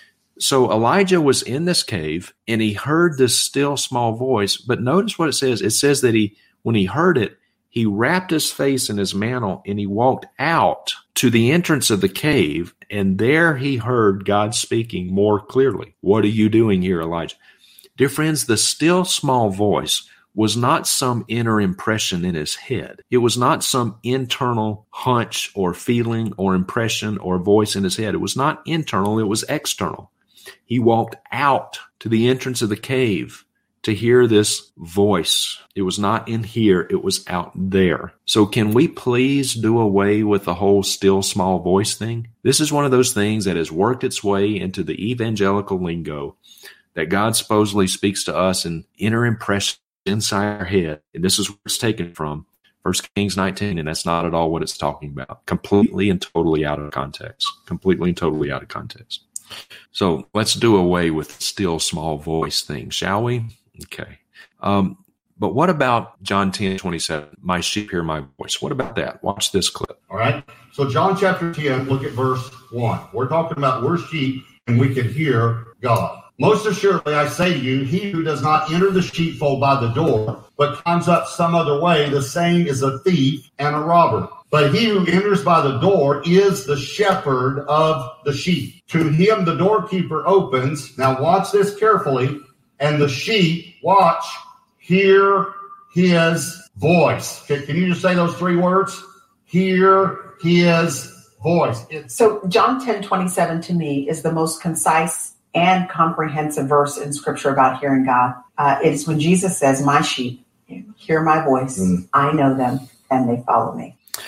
So Elijah was in this cave and he heard this still small voice, but notice what it says. It says that he, when he heard it, he wrapped his face in his mantle and he walked out to the entrance of the cave, and there he heard God speaking more clearly. What are you doing here, Elijah? Dear friends, the still small voice was not some inner impression in his head. It was not some internal hunch or feeling or impression or voice in his head. It was not internal, it was external. He walked out to the entrance of the cave to hear this voice. It was not in here, it was out there. So can we please do away with the whole still small voice thing? This is one of those things that has worked its way into the evangelical lingo, that God supposedly speaks to us in inner impressions inside our head. And this is where it's taken from, First Kings nineteen, and that's not at all what it's talking about. Completely and totally out of context. Completely and totally out of context. So let's do away with the still small voice thing, shall we? Okay. Um, but what about John ten twenty-seven? My sheep hear my voice. What about that? Watch this clip. All right. So John chapter ten, look at verse one. We're talking about we're sheep and we can hear God. Most assuredly, I say to you, he who does not enter the sheepfold by the door, but climbs up some other way, the same is a thief and a robber. But he who enters by the door is the shepherd of the sheep. To him the doorkeeper opens. Now watch this carefully. And the sheep, watch, hear his voice. Can, can you just say those three words? Hear his voice. It's- so John ten twenty-seven to me is the most concise and comprehensive verse in Scripture about hearing God. Uh, it is when Jesus says, my sheep hear my voice. Mm. I know them and they follow me.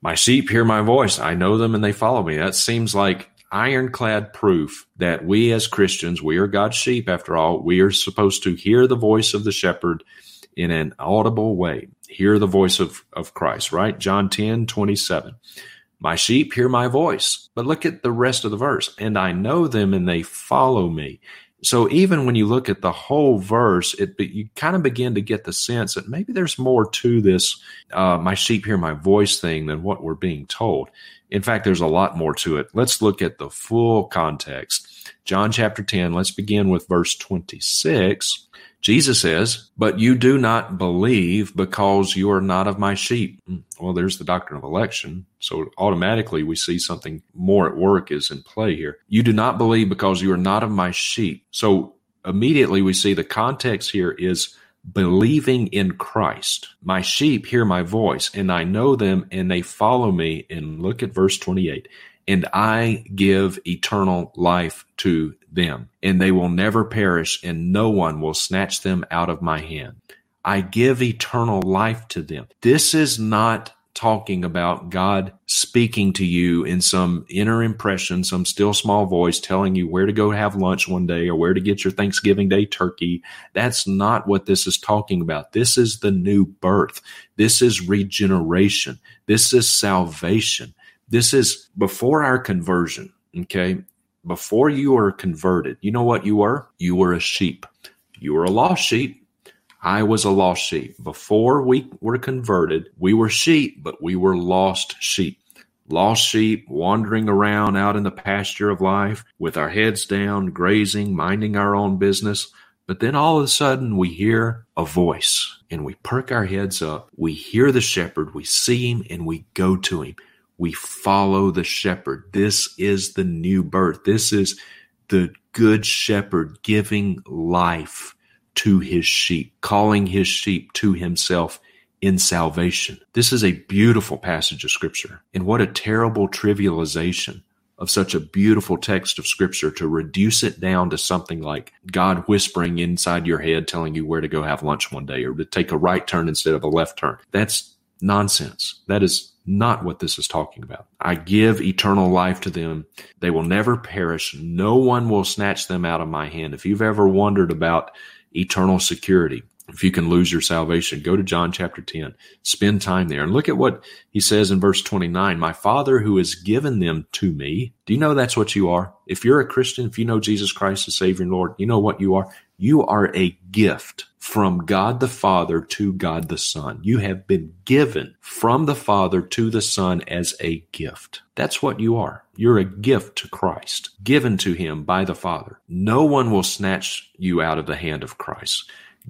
My sheep hear my voice. I know them and they follow me. That seems like ironclad proof that we as Christians, we are God's sheep after all. We are supposed to hear the voice of the shepherd in an audible way. Hear the voice of, of Christ, right? John ten twenty-seven. My sheep hear my voice. But look at the rest of the verse. And I know them and they follow me. So even when you look at the whole verse, it you kind of begin to get the sense that maybe there's more to this uh, my sheep hear my voice thing than what we're being told. In fact, there's a lot more to it. Let's look at the full context. John chapter ten, let's begin with verse twenty-six. Jesus says, but you do not believe because you are not of my sheep. Well, there's the doctrine of election. So automatically we see something more at work is in play here. You do not believe because you are not of my sheep. So immediately we see the context here is believing in Christ. My sheep hear my voice, and I know them, and they follow me. And look at verse twenty-eight. And I give eternal life to them, and they will never perish, and no one will snatch them out of my hand. I give eternal life to them. This is not talking about God speaking to you in some inner impression, some still small voice telling you where to go have lunch one day or where to get your Thanksgiving Day turkey. That's not what this is talking about. This is the new birth. This is regeneration. This is salvation. This is before our conversion, okay? Before you were converted, you know what you were? You were a sheep. You were a lost sheep. I was a lost sheep. Before we were converted, we were sheep, but we were lost sheep. Lost sheep wandering around out in the pasture of life with our heads down, grazing, minding our own business. But then all of a sudden we hear a voice and we perk our heads up. We hear the shepherd, we see him, and we go to him. We follow the shepherd. This is the new birth. This is the good shepherd giving life to his sheep, calling his sheep to himself in salvation. This is a beautiful passage of Scripture. And what a terrible trivialization of such a beautiful text of Scripture to reduce it down to something like God whispering inside your head, telling you where to go have lunch one day or to take a right turn instead of a left turn. That's nonsense. That is not what this is talking about. I give eternal life to them. They will never perish. No one will snatch them out of my hand. If you've ever wondered about eternal security, if you can lose your salvation, go to John chapter ten, spend time there. And look at what he says in verse twenty-nine, my Father who has given them to me. Do you know that's what you are? If you're a Christian, if you know Jesus Christ as Savior and Lord, you know what you are? You are a gift from God the Father to God the Son. You have been given from the Father to the Son as a gift. That's what you are. You're a gift to Christ, given to him by the Father. No one will snatch you out of the hand of Christ.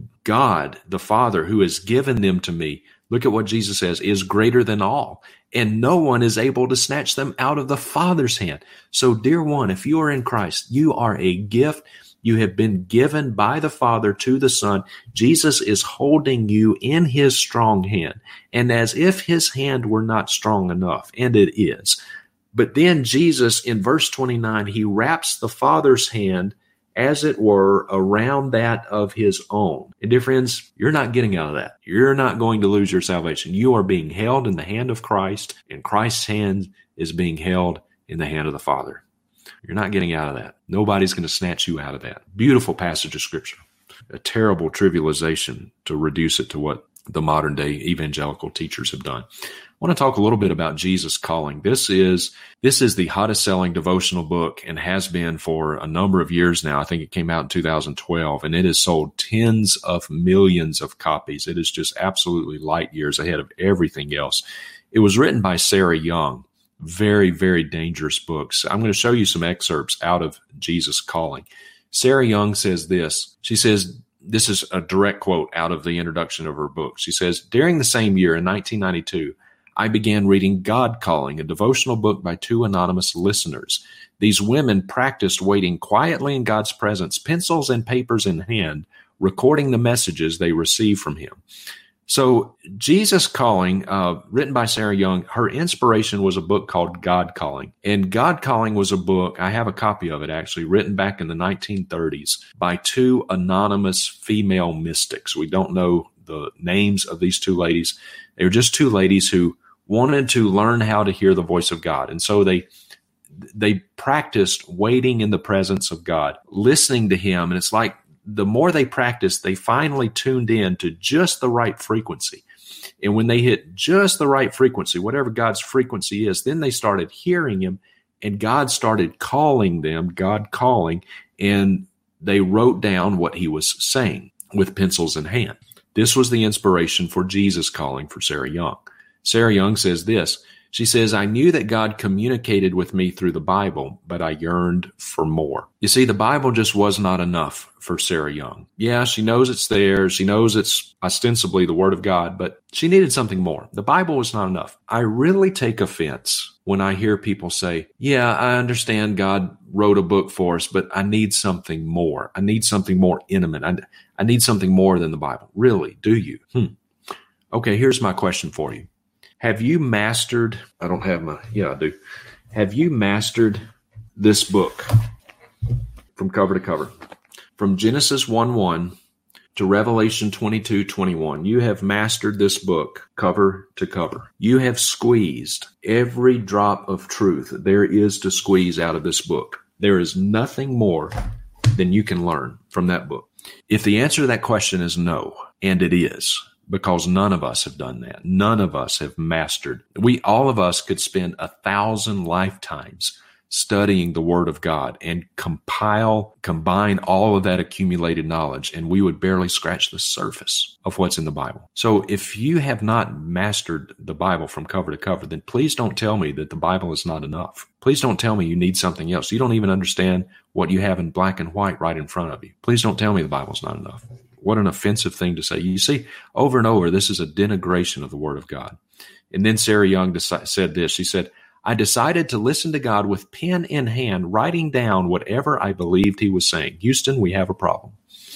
God, the Father, who has given them to me, look at what Jesus says, is greater than all, and no one is able to snatch them out of the Father's hand. So, dear one, if you are in Christ, you are a gift. You have been given by the Father to the Son. Jesus is holding you in his strong hand, and as if his hand were not strong enough, and it is. But then Jesus, in verse twenty-nine, he wraps the Father's hand, as it were, around that of his own. And dear friends, you're not getting out of that. You're not going to lose your salvation. You are being held in the hand of Christ, and Christ's hand is being held in the hand of the Father. You're not getting out of that. Nobody's going to snatch you out of that. Beautiful passage of Scripture. A terrible trivialization to reduce it to what the modern day evangelical teachers have done. I want to talk a little bit about Jesus Calling. This is this is the hottest selling devotional book and has been for a number of years now. I think it came out in two thousand twelve, and it has sold tens of millions of copies. It is just absolutely light years ahead of everything else. It was written by Sarah Young. Very, very dangerous books. I'm going to show you some excerpts out of Jesus Calling. Sarah Young says this. She says, this is a direct quote out of the introduction of her book. She says, during the same year in nineteen ninety-two, I began reading God Calling, a devotional book by two anonymous listeners. These women practiced waiting quietly in God's presence, pencils and papers in hand, recording the messages they received from him. So Jesus Calling, uh, written by Sarah Young, her inspiration was a book called God Calling. And God Calling was a book, I have a copy of it actually, written back in the nineteen thirties by two anonymous female mystics. We don't know the names of these two ladies. They were just two ladies who wanted to learn how to hear the voice of God. And so they they practiced waiting in the presence of God, listening to him. And it's like the more they practiced, they finally tuned in to just the right frequency. And when they hit just the right frequency, whatever God's frequency is, then they started hearing him, and God started calling them, God calling, and they wrote down what he was saying with pencils in hand. This was the inspiration for Jesus calling for Sarah Young. Sarah Young says this. She says, I knew that God communicated with me through the Bible, but I yearned for more. You see, the Bible just was not enough for Sarah Young. Yeah, she knows it's there. She knows it's ostensibly the Word of God, but she needed something more. The Bible was not enough. I really take offense when I hear people say, yeah, I understand God wrote a book for us, but I need something more. I need something more intimate. I, I need something more than the Bible. Really? Do you? Hmm. Okay, here's my question for you. Have you mastered, I don't have my, yeah, I do. Have you mastered this book from cover to cover? From Genesis one one to Revelation twenty-two twenty-one, you have mastered this book cover to cover. You have squeezed every drop of truth there is to squeeze out of this book. There is nothing more than you can learn from that book. If the answer to that question is no, and it is, because none of us have done that. None of us have mastered. We, all of us could spend a thousand lifetimes studying the Word of God and compile, combine all of that accumulated knowledge, and we would barely scratch the surface of what's in the Bible. So if you have not mastered the Bible from cover to cover, then please don't tell me that the Bible is not enough. Please don't tell me you need something else. You don't even understand what you have in black and white right in front of you. Please don't tell me the Bible's not enough. What an offensive thing to say. You see, over and over, this is a denigration of the Word of God. And then Sarah Young deci- said this. She said, I decided to listen to God with pen in hand, writing down whatever I believed he was saying. Houston, we have a problem.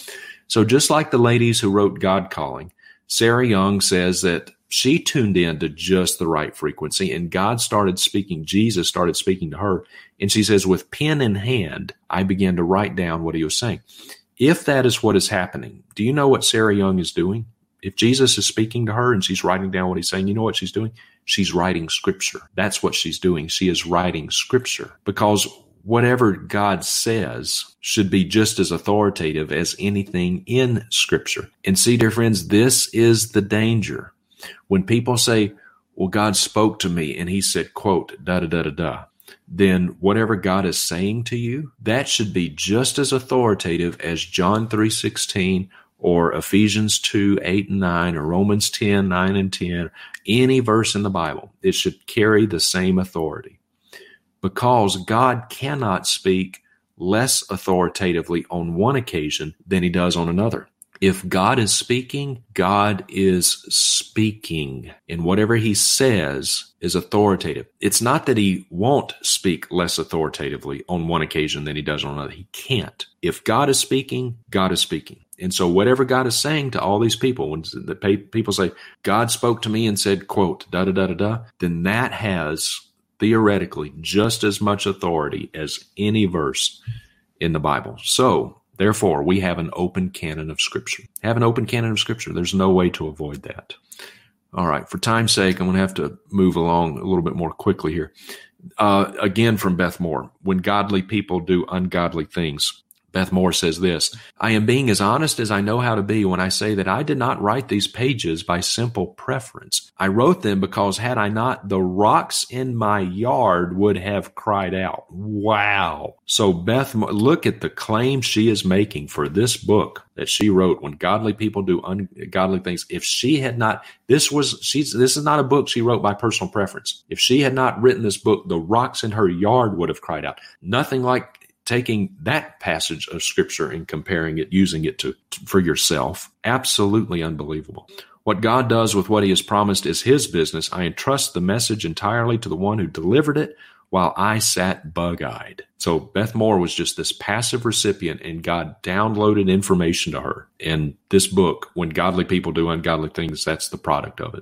So just like the ladies who wrote God Calling, Sarah Young says that she tuned in to just the right frequency, and God started speaking. Jesus started speaking to her. And she says, with pen in hand, I began to write down what he was saying. If that is what is happening, do you know what Sarah Young is doing? If Jesus is speaking to her and she's writing down what he's saying, you know what she's doing? She's writing Scripture. That's what she's doing. She is writing Scripture, because whatever God says should be just as authoritative as anything in Scripture. And see, dear friends, this is the danger. When people say, well, God spoke to me and he said, quote, da, da, da, da, da. Then whatever God is saying to you, that should be just as authoritative as John three sixteen or Ephesians two eight and nine or Romans ten nine and ten, any verse in the Bible. It should carry the same authority, because God cannot speak less authoritatively on one occasion than he does on another. If God is speaking, God is speaking, and whatever he says is authoritative. It's not that he won't speak less authoritatively on one occasion than he does on another. He can't. If God is speaking, God is speaking. And so whatever God is saying to all these people, when the people say, God spoke to me and said, quote, da, da, da, da, da, then that has theoretically just as much authority as any verse in the Bible. So, therefore, we have an open canon of Scripture. Have an open canon of Scripture. There's no way to avoid that. All right. For time's sake, I'm going to have to move along a little bit more quickly here. Uh, again, from Beth Moore, when godly people do ungodly things. Beth Moore says this, I am being as honest as I know how to be when I say that I did not write these pages by simple preference. I wrote them because had I not, the rocks in my yard would have cried out. Wow. So Beth, look at the claim she is making for this book that she wrote, When Godly People Do Ungodly Things. If she had not, this was, she's, this is not a book she wrote by personal preference. If she had not written this book, the rocks in her yard would have cried out. Nothing like taking that passage of Scripture and comparing it, using it to, to for yourself. Absolutely unbelievable. What God does with what he has promised is his business. I entrust the message entirely to the one who delivered it while I sat bug-eyed. So Beth Moore was just this passive recipient, and God downloaded information to her. And this book, When Godly People Do Ungodly Things, that's the product of it.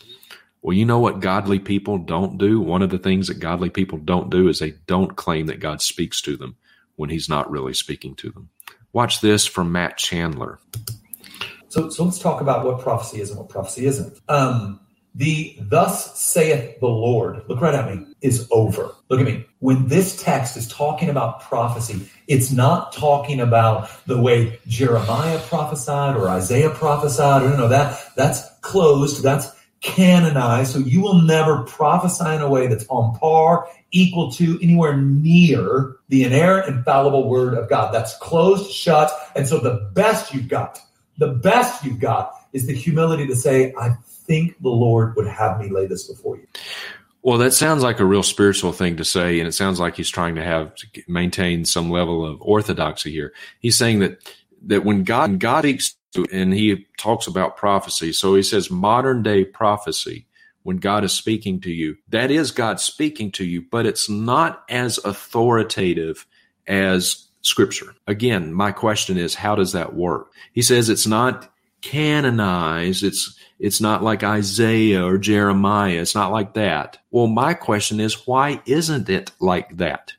Well, you know what godly people don't do? One of the things that godly people don't do is they don't claim that God speaks to them when he's not really speaking to them. Watch this from Matt Chandler. So, so let's talk about what prophecy is and what prophecy isn't. Um, The thus saith the Lord, look right at me, is over. Look at me. When this text is talking about prophecy, it's not talking about the way Jeremiah prophesied or Isaiah prophesied. Or no, no, that, that's closed. That's canonized. So you will never prophesy in a way that's on par, equal to, anywhere near the inerrant, infallible word of God. That's closed, shut. And so the best you've got, the best you've got is the humility to say, I think the Lord would have me lay this before you. Well, that sounds like a real spiritual thing to say, and it sounds like he's trying to have to maintain some level of orthodoxy here. He's saying that that when God God speaks to, and he talks about prophecy, so he says modern day prophecy, when God is speaking to you, that is God speaking to you, but it's not as authoritative as Scripture. Again, my question is, how does that work? He says it's not canonized. It's It's not like Isaiah or Jeremiah. It's not like that. Well, my question is, why isn't it like that?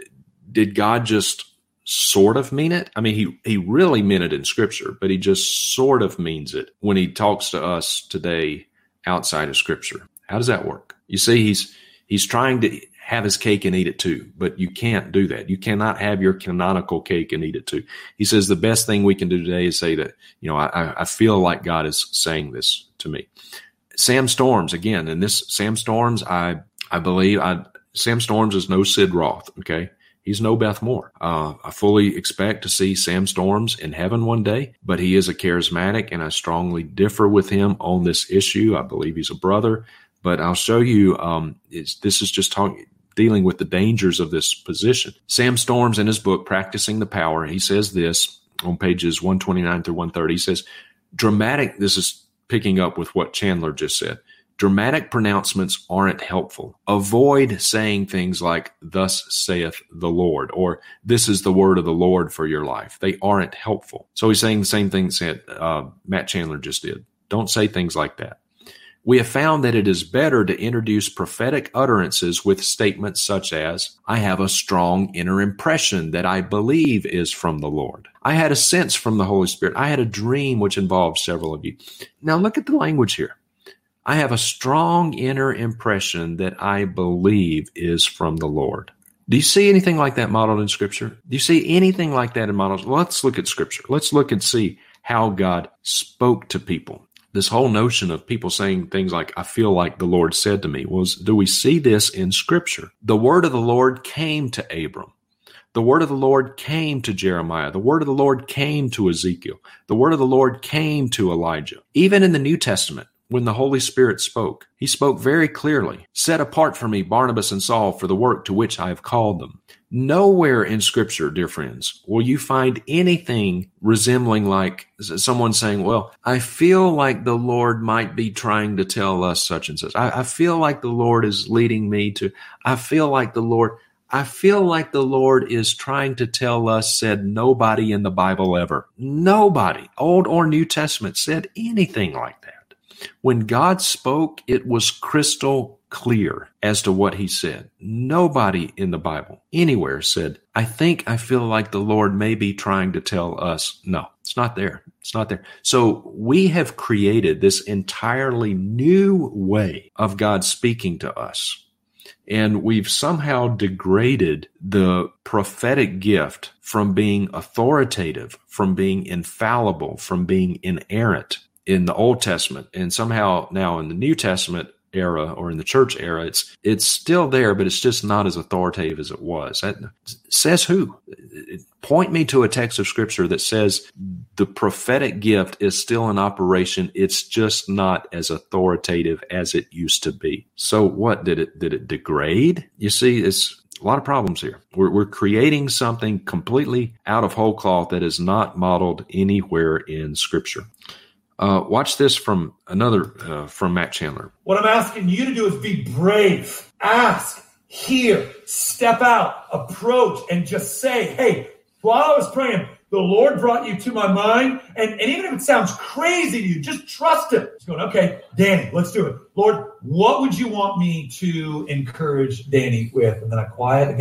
Did God just sort of mean it? I mean, he, he really meant it in Scripture, but he just sort of means it when he talks to us today outside of Scripture. How does that work? You see, he's he's trying to have his cake and eat it too, but you can't do that. You cannot have your canonical cake and eat it too. He says the best thing we can do today is say that, you know, I, I feel like God is saying this to me. Sam Storms, again, and this Sam Storms, I I believe, I Sam Storms is no Sid Roth, okay? He's no Beth Moore. Uh, I fully expect to see Sam Storms in heaven one day, but he is a charismatic, and I strongly differ with him on this issue. I believe he's a brother, but I'll show you, um, it's, this is just talking, dealing with the dangers of this position. Sam Storms, in his book, Practicing the Power, he says this on pages one twenty-nine through one thirty. He says, dramatic, this is picking up with what Chandler just said, dramatic pronouncements aren't helpful. Avoid saying things like, thus saith the Lord, or this is the word of the Lord for your life. They aren't helpful. So he's saying the same thing that uh, Matt Chandler just did. Don't say things like that. We have found that it is better to introduce prophetic utterances with statements such as, I have a strong inner impression that I believe is from the Lord. I had a sense from the Holy Spirit. I had a dream which involved several of you. Now look at the language here. I have a strong inner impression that I believe is from the Lord. Do you see anything like that modeled in Scripture? Do you see anything like that in models? Well, let's look at Scripture. Let's look and see how God spoke to people. This whole notion of people saying things like, I feel like the Lord said to me, was, do we see this in Scripture? The word of the Lord came to Abram. The word of the Lord came to Jeremiah. The word of the Lord came to Ezekiel. The word of the Lord came to Elijah. Even in the New Testament, when the Holy Spirit spoke, he spoke very clearly, set apart for me Barnabas and Saul for the work to which I have called them. Nowhere in Scripture, dear friends, will you find anything resembling like someone saying, well, I feel like the Lord might be trying to tell us such and such. I, I feel like the Lord is leading me to, I feel like the Lord, I feel like the Lord is trying to tell us, said nobody in the Bible ever. Nobody, Old or New Testament, said anything like that. When God spoke, it was crystal clear as to what he said. Nobody in the Bible anywhere said, I think I feel like the Lord may be trying to tell us. No, it's not there. It's not there. So we have created this entirely new way of God speaking to us. And we've somehow degraded the prophetic gift from being authoritative, from being infallible, from being inerrant in the Old Testament. And somehow now in the New Testament era, or in the church era, it's it's still there, but it's just not as authoritative as it was. That says who? Point me to a text of Scripture that says the prophetic gift is still in operation. It's just not as authoritative as it used to be. So what did it did it degrade? You see, it's a lot of problems here. We're, we're creating something completely out of whole cloth that is not modeled anywhere in Scripture. Uh, watch this from another, uh, from Matt Chandler. What I'm asking you to do is be brave. Ask, hear, step out, approach, and just say, hey, while I was praying, the Lord brought you to my mind. And, and even if it sounds crazy to you, just trust him. Just going, okay, Danny, let's do it. Lord, what would you want me to encourage Danny with? And then I quiet again,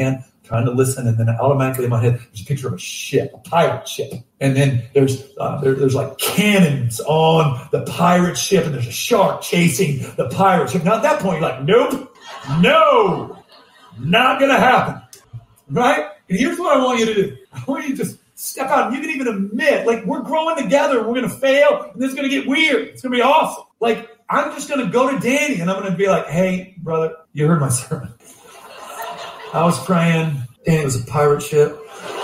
trying to listen, and then automatically in my head, there's a picture of a ship, a pirate ship. And then there's uh, there, there's like cannons on the pirate ship, and there's a shark chasing the pirate ship. Now at that point, you're like, nope, no, not going to happen. Right? And here's what I want you to do. I want you to just step out. And you can even admit, like, we're growing together. We're going to fail, and this is going to get weird. It's going to be awesome. Like, I'm just going to go to Danny, and I'm going to be like, hey, brother, you heard my sermon. I was praying, and it was a pirate ship.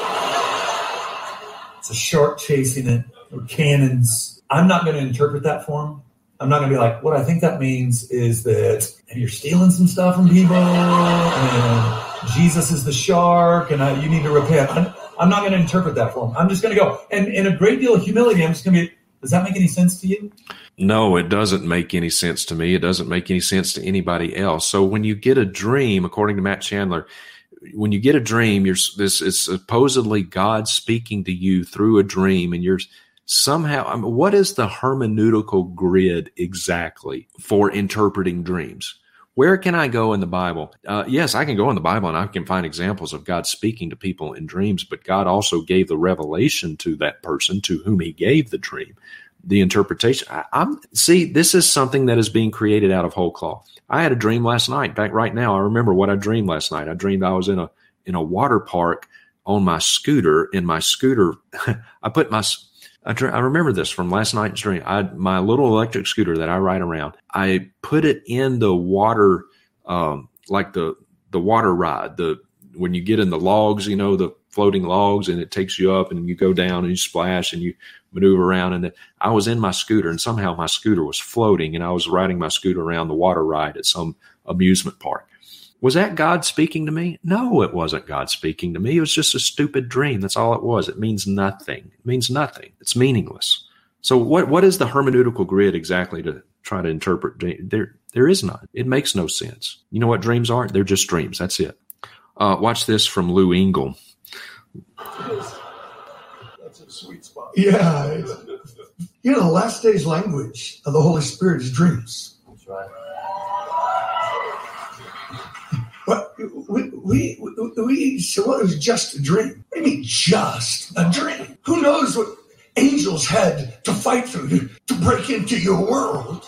It's a shark chasing it, or cannons. I'm not going to interpret that for him. I'm not going to be like, what I think that means is that you're stealing some stuff from people, and Jesus is the shark, and I, you need to repent. I'm, I'm not going to interpret that for him. I'm just going to go. And in a great deal of humility, I'm just going to be, does that make any sense to you? No, it doesn't make any sense to me. It doesn't make any sense to anybody else. So when you get a dream, according to Matt Chandler, when you get a dream, you're this is supposedly God speaking to you through a dream, and you're somehow, I mean, what is the hermeneutical grid exactly for interpreting dreams? Where can I go in the Bible? Uh, yes, I can go in the Bible and I can find examples of God speaking to people in dreams, but God also gave the revelation to that person to whom he gave the dream, the interpretation. I, I'm see, this is something that is being created out of whole cloth. I had a dream last night. In fact, right now, I remember what I dreamed last night. I dreamed I was in a in a water park on my scooter. In my scooter, I put my I, I remember this from last night's dream. I, my little electric scooter that I ride around, I put it in the water, um, like the the water ride. The when you get in the logs, you know, the floating logs, and it takes you up, and you go down, and you splash, and you maneuver around. And then I was in my scooter, and somehow my scooter was floating, and I was riding my scooter around the water ride at some amusement park. Was that God speaking to me? No, it wasn't God speaking to me. It was just a stupid dream. That's all it was. It means nothing. It means nothing. It's meaningless. So what, what is the hermeneutical grid exactly to try to interpret? There, there is none. It makes no sense. You know what dreams are? They're just dreams. That's it. Uh, watch this from Lou Engle. That's a sweet spot. Yeah. You know, the last day's language of the Holy Spirit is dreams. That's right. But we, we, we, we, so what is just a dream? What do you mean just a dream? Who knows what angels had to fight through to, to break into your world,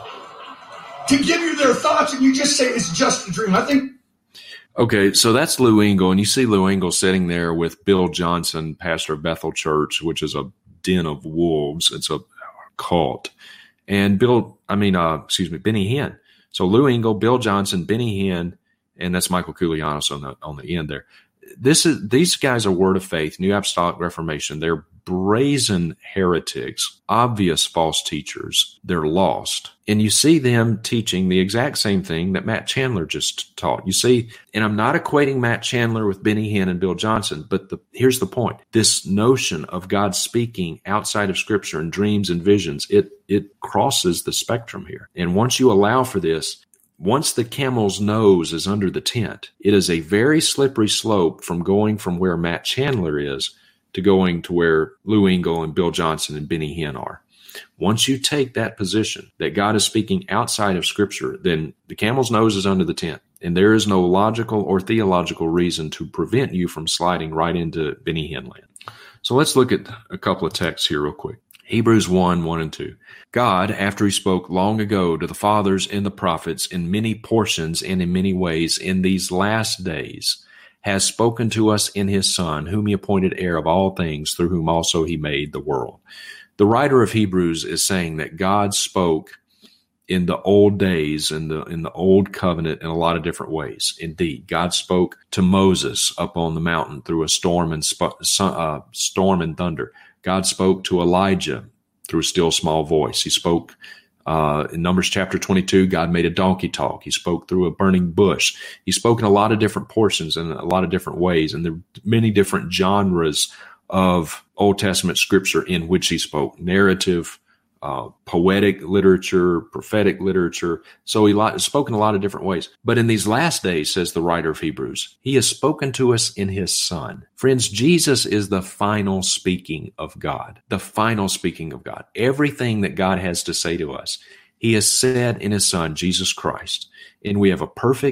to give you their thoughts, and you just say it's just a dream? I think. Okay, so that's Lou Engle, and you see Lou Engle sitting there with Bill Johnson, pastor of Bethel Church, which is a den of wolves. It's a cult. And Bill, I mean, uh, excuse me, Benny Hinn. So Lou Engle, Bill Johnson, Benny Hinn, and that's Michael Koulianos on the on the end there. This is these guys are Word of Faith, New Apostolic Reformation. They're brazen heretics, obvious false teachers. They're lost. And you see them teaching the exact same thing that Matt Chandler just taught. You see, and I'm not equating Matt Chandler with Benny Hinn and Bill Johnson, but the, here's the point. This notion of God speaking outside of Scripture in dreams and visions, it it crosses the spectrum here. And once you allow for this, once the camel's nose is under the tent, it is a very slippery slope from going from where Matt Chandler is to going to where Lou Engle and Bill Johnson and Benny Hinn are. Once you take that position that God is speaking outside of Scripture, then the camel's nose is under the tent, and there is no logical or theological reason to prevent you from sliding right into Benny Hinn land. So let's look at a couple of texts here real quick. Hebrews one, one and two. God, after he spoke long ago to the fathers and the prophets in many portions and in many ways in these last days, has spoken to us in his Son, whom he appointed heir of all things, through whom also he made the world. The writer of Hebrews is saying that God spoke in the old days, in the in the old covenant, in a lot of different ways. Indeed, God spoke to Moses up on the mountain through a storm and sp- uh, storm and thunder. God spoke to Elijah through a still small voice. He spoke uh, in Numbers chapter twenty-two. God made a donkey talk. He spoke through a burning bush. He spoke in a lot of different portions and a lot of different ways, and there are many different genres of Old Testament scripture in which he spoke: narrative, uh, poetic literature, prophetic literature. So he li- spoke in a lot of different ways. But in these last days, says the writer of Hebrews, he has spoken to us in his Son. Friends, Jesus is the final speaking of God, the final speaking of God. Everything that God has to say to us, he has said in his Son, Jesus Christ. And we have a perfect,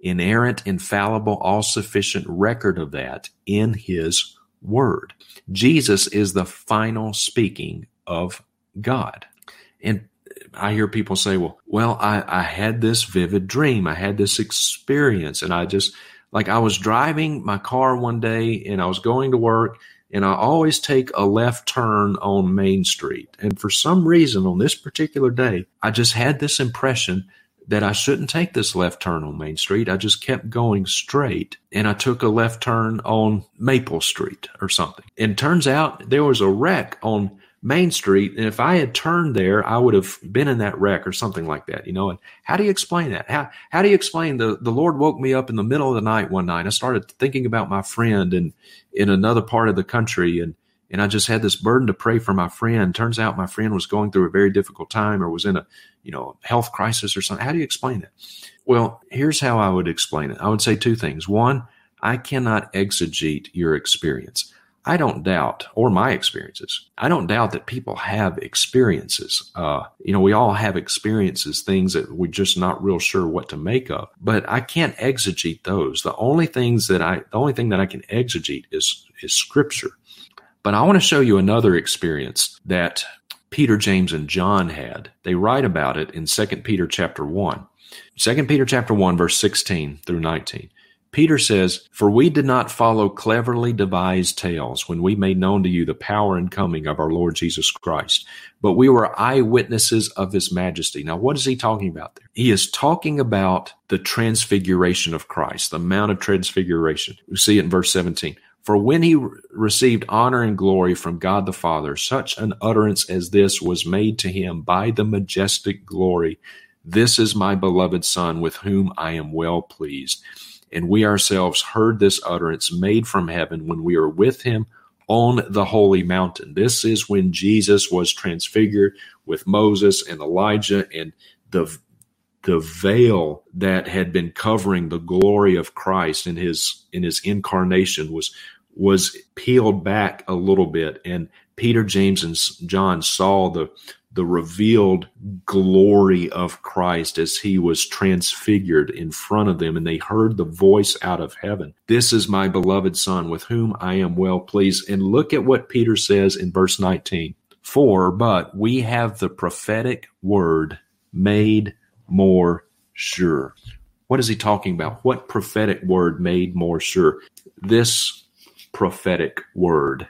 inerrant, infallible, all-sufficient record of that in his word. Jesus is the final speaking of God. And I hear people say, well, well, I, I had this vivid dream. I had this experience. And I just, like I was driving my car one day and I was going to work, and I always take a left turn on Main Street. And for some reason on this particular day, I just had this impression that I shouldn't take this left turn on Main Street. I just kept going straight, and I took a left turn on Maple Street or something. And turns out there was a wreck on Main Street, and if I had turned there, I would have been in that wreck or something like that, you know. And how do you explain that? How how do you explain the the Lord woke me up in the middle of the night one night? I started thinking about my friend in in another part of the country, and and I just had this burden to pray for my friend. Turns out my friend was going through a very difficult time, or was in a you know health crisis or something. How do you explain that? Well, here's how I would explain it. I would say two things. One, I cannot exegete your experience. I don't doubt, or my experiences, I don't doubt that people have experiences. Uh, you know, we all have experiences, things that we're just not real sure what to make of, but I can't exegete those. The only things that I, the only thing that I can exegete is, is scripture. But I want to show you another experience that Peter, James, and John had. They write about it in Second Peter chapter one. Second Peter chapter one, verse sixteen through nineteen. Peter says, "For we did not follow cleverly devised tales when we made known to you the power and coming of our Lord Jesus Christ, but we were eyewitnesses of his majesty." Now, what is he talking about there? He is talking about the transfiguration of Christ, the Mount of Transfiguration. We see it in verse seventeen. "For when he re- received honor and glory from God the Father, such an utterance as this was made to him by the majestic glory, 'This is my beloved Son, with whom I am well pleased.' And we ourselves heard this utterance made from heaven when we were with him on the holy mountain." This is when Jesus was transfigured with Moses and Elijah, and the, the veil that had been covering the glory of Christ in his, in his incarnation was, was peeled back a little bit. And Peter, James, and John saw the, the revealed glory of Christ as he was transfigured in front of them, and they heard the voice out of heaven, "This is my beloved Son, with whom I am well pleased." And look at what Peter says in verse nineteen. "For, but we have the prophetic word made more sure." What is he talking about? What prophetic word made more sure? This prophetic word.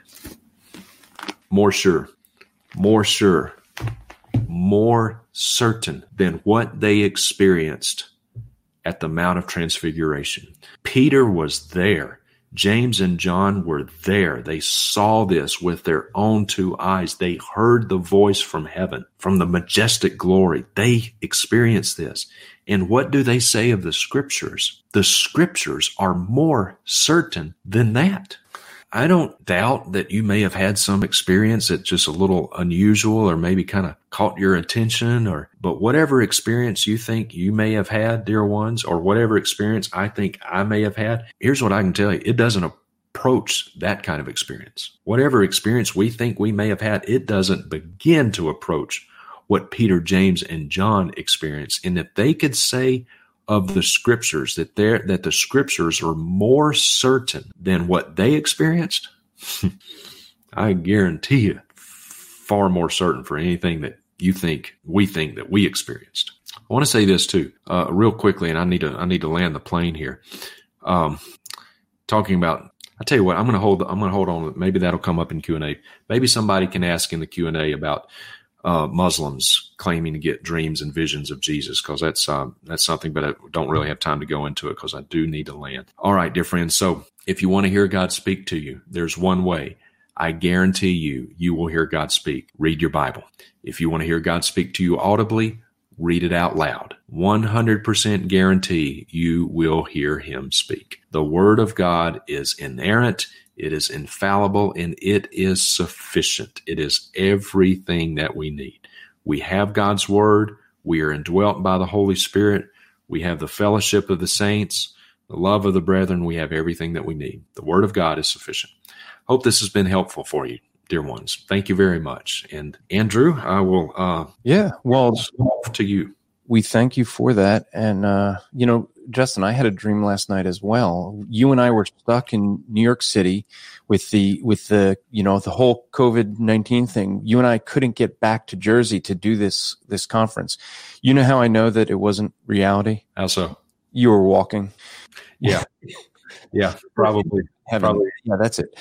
More sure. More sure. More certain than what they experienced at the Mount of Transfiguration. Peter was there. James and John were there. They saw this with their own two eyes. They heard the voice from heaven, from the majestic glory. They experienced this. And what do they say of the scriptures? The scriptures are more certain than that. I don't doubt that you may have had some experience that's just a little unusual, or maybe kind of caught your attention, or, but whatever experience you think you may have had, dear ones, or whatever experience I think I may have had, here's what I can tell you. It doesn't approach that kind of experience. Whatever experience we think we may have had, it doesn't begin to approach what Peter, James, and John experienced. And if they could say of the scriptures that they're, that the scriptures are more certain than what they experienced, I guarantee you far more certain for anything that you think we think that we experienced. I want to say this too, uh, real quickly, and I need to I need to land the plane here. Um, talking about, I tell you what, I'm going to hold I'm going to hold on. Maybe that'll come up in Q and A. Maybe somebody can ask in the Q and A about Uh, Muslims claiming to get dreams and visions of Jesus, because that's uh, that's something, but I don't really have time to go into it because I do need to land. All right, dear friends. So if you want to hear God speak to you, there's one way. I guarantee you, you will hear God speak. Read your Bible. If you want to hear God speak to you audibly, read it out loud. one hundred percent guarantee you will hear him speak. The word of God is inerrant. It is infallible, and it is sufficient. It is everything that we need. We have God's word. We are indwelt by the Holy Spirit. We have the fellowship of the saints, the love of the brethren. We have everything that we need. The word of God is sufficient. Hope this has been helpful for you, dear ones. Thank you very much. And Andrew, I will uh, yeah, well, to you. We thank you for that. And, uh, you know, Justin, I had a dream last night as well. You and I were stuck in New York City with the, with the, you know, the whole COVID nineteen thing. You and I couldn't get back to Jersey to do this, this conference. You know how I know that it wasn't reality? How so? You were walking. Yeah. Yeah, probably. Heaven. Probably. Yeah, that's it.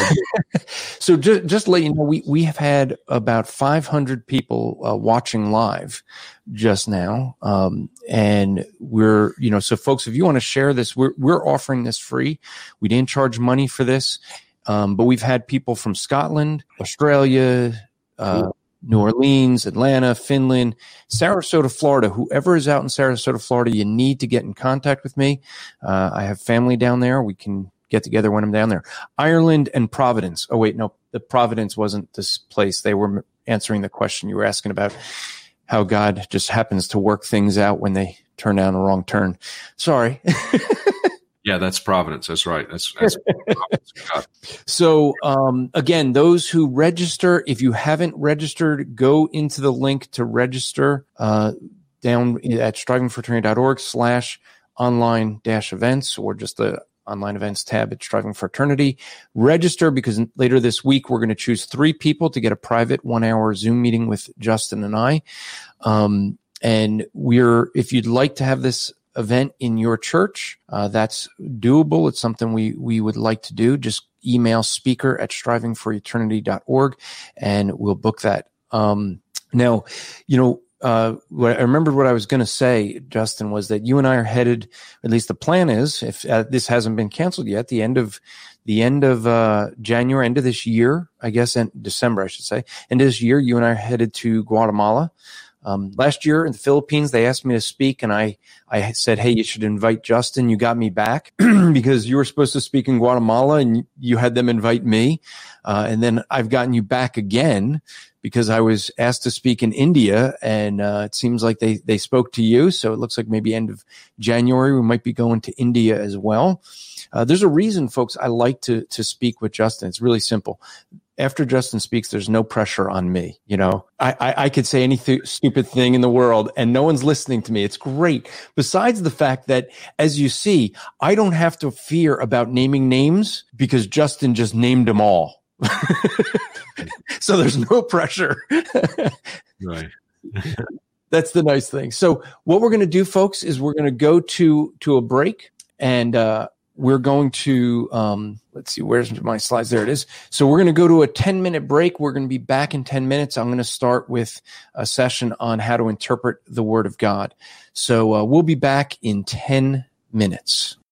So just, just to let you know, we, we have had about five hundred people uh, watching live just now. Um, and we're, you know, so folks, if you want to share this, we're, we're offering this free. We didn't charge money for this. Um, but we've had people from Scotland, Australia, uh, cool. New Orleans, Atlanta, Finland, Sarasota, Florida. Whoever is out in Sarasota, Florida, you need to get in contact with me. Uh, I have family down there. We can get together when I'm down there. Ireland and Providence. Oh, wait, no, the Providence wasn't this place. They were answering the question you were asking about how God just happens to work things out when they turn down a wrong turn. Sorry. Yeah, that's Providence. That's right. That's, that's Providence. So, um, again, those who register, if you haven't registered, go into the link to register uh, down at strivingforeternity.org slash online dash events, or just the online events tab at Striving for Eternity. Register, because later this week, we're going to choose three people to get a private one hour Zoom meeting with Justin and I. Um, and we're, if you'd like to have this event in your church, uh, that's doable. It's something we, we would like to do. Just email speaker at striving for eternity dot org and we'll book that. Um, now, you know, uh, what I remembered what I was going to say, Justin, was that you and I are headed, at least the plan is, if uh, this hasn't been canceled yet, the end of the end of uh, January, end of this year, I guess, and December, I should say, end of this year, you and I are headed to Guatemala. Um, last year in the Philippines, they asked me to speak, and I, I said, hey, you should invite Justin. You got me back because you were supposed to speak in Guatemala, and you had them invite me. Uh, and then I've gotten you back again because I was asked to speak in India, and uh, it seems like they, they spoke to you. So it looks like maybe end of January, we might be going to India as well. Uh, there's a reason, folks, I like to to speak with Justin. It's really simple. After Justin speaks, there's no pressure on me. You know, I, I, I could say any th- stupid thing in the world and no one's listening to me. It's great. Besides the fact that, as you see, I don't have to fear about naming names because Justin just named them all. So there's no pressure. Right. That's the nice thing. So what we're going to do, folks, is we're going to go to, to a break, and, uh, we're going to, um, let's see, where's my slides? There it is. So we're going to go to a ten minute break. We're going to be back in ten minutes. I'm going to start with a session on how to interpret the Word of God. So uh, we'll be back in ten minutes.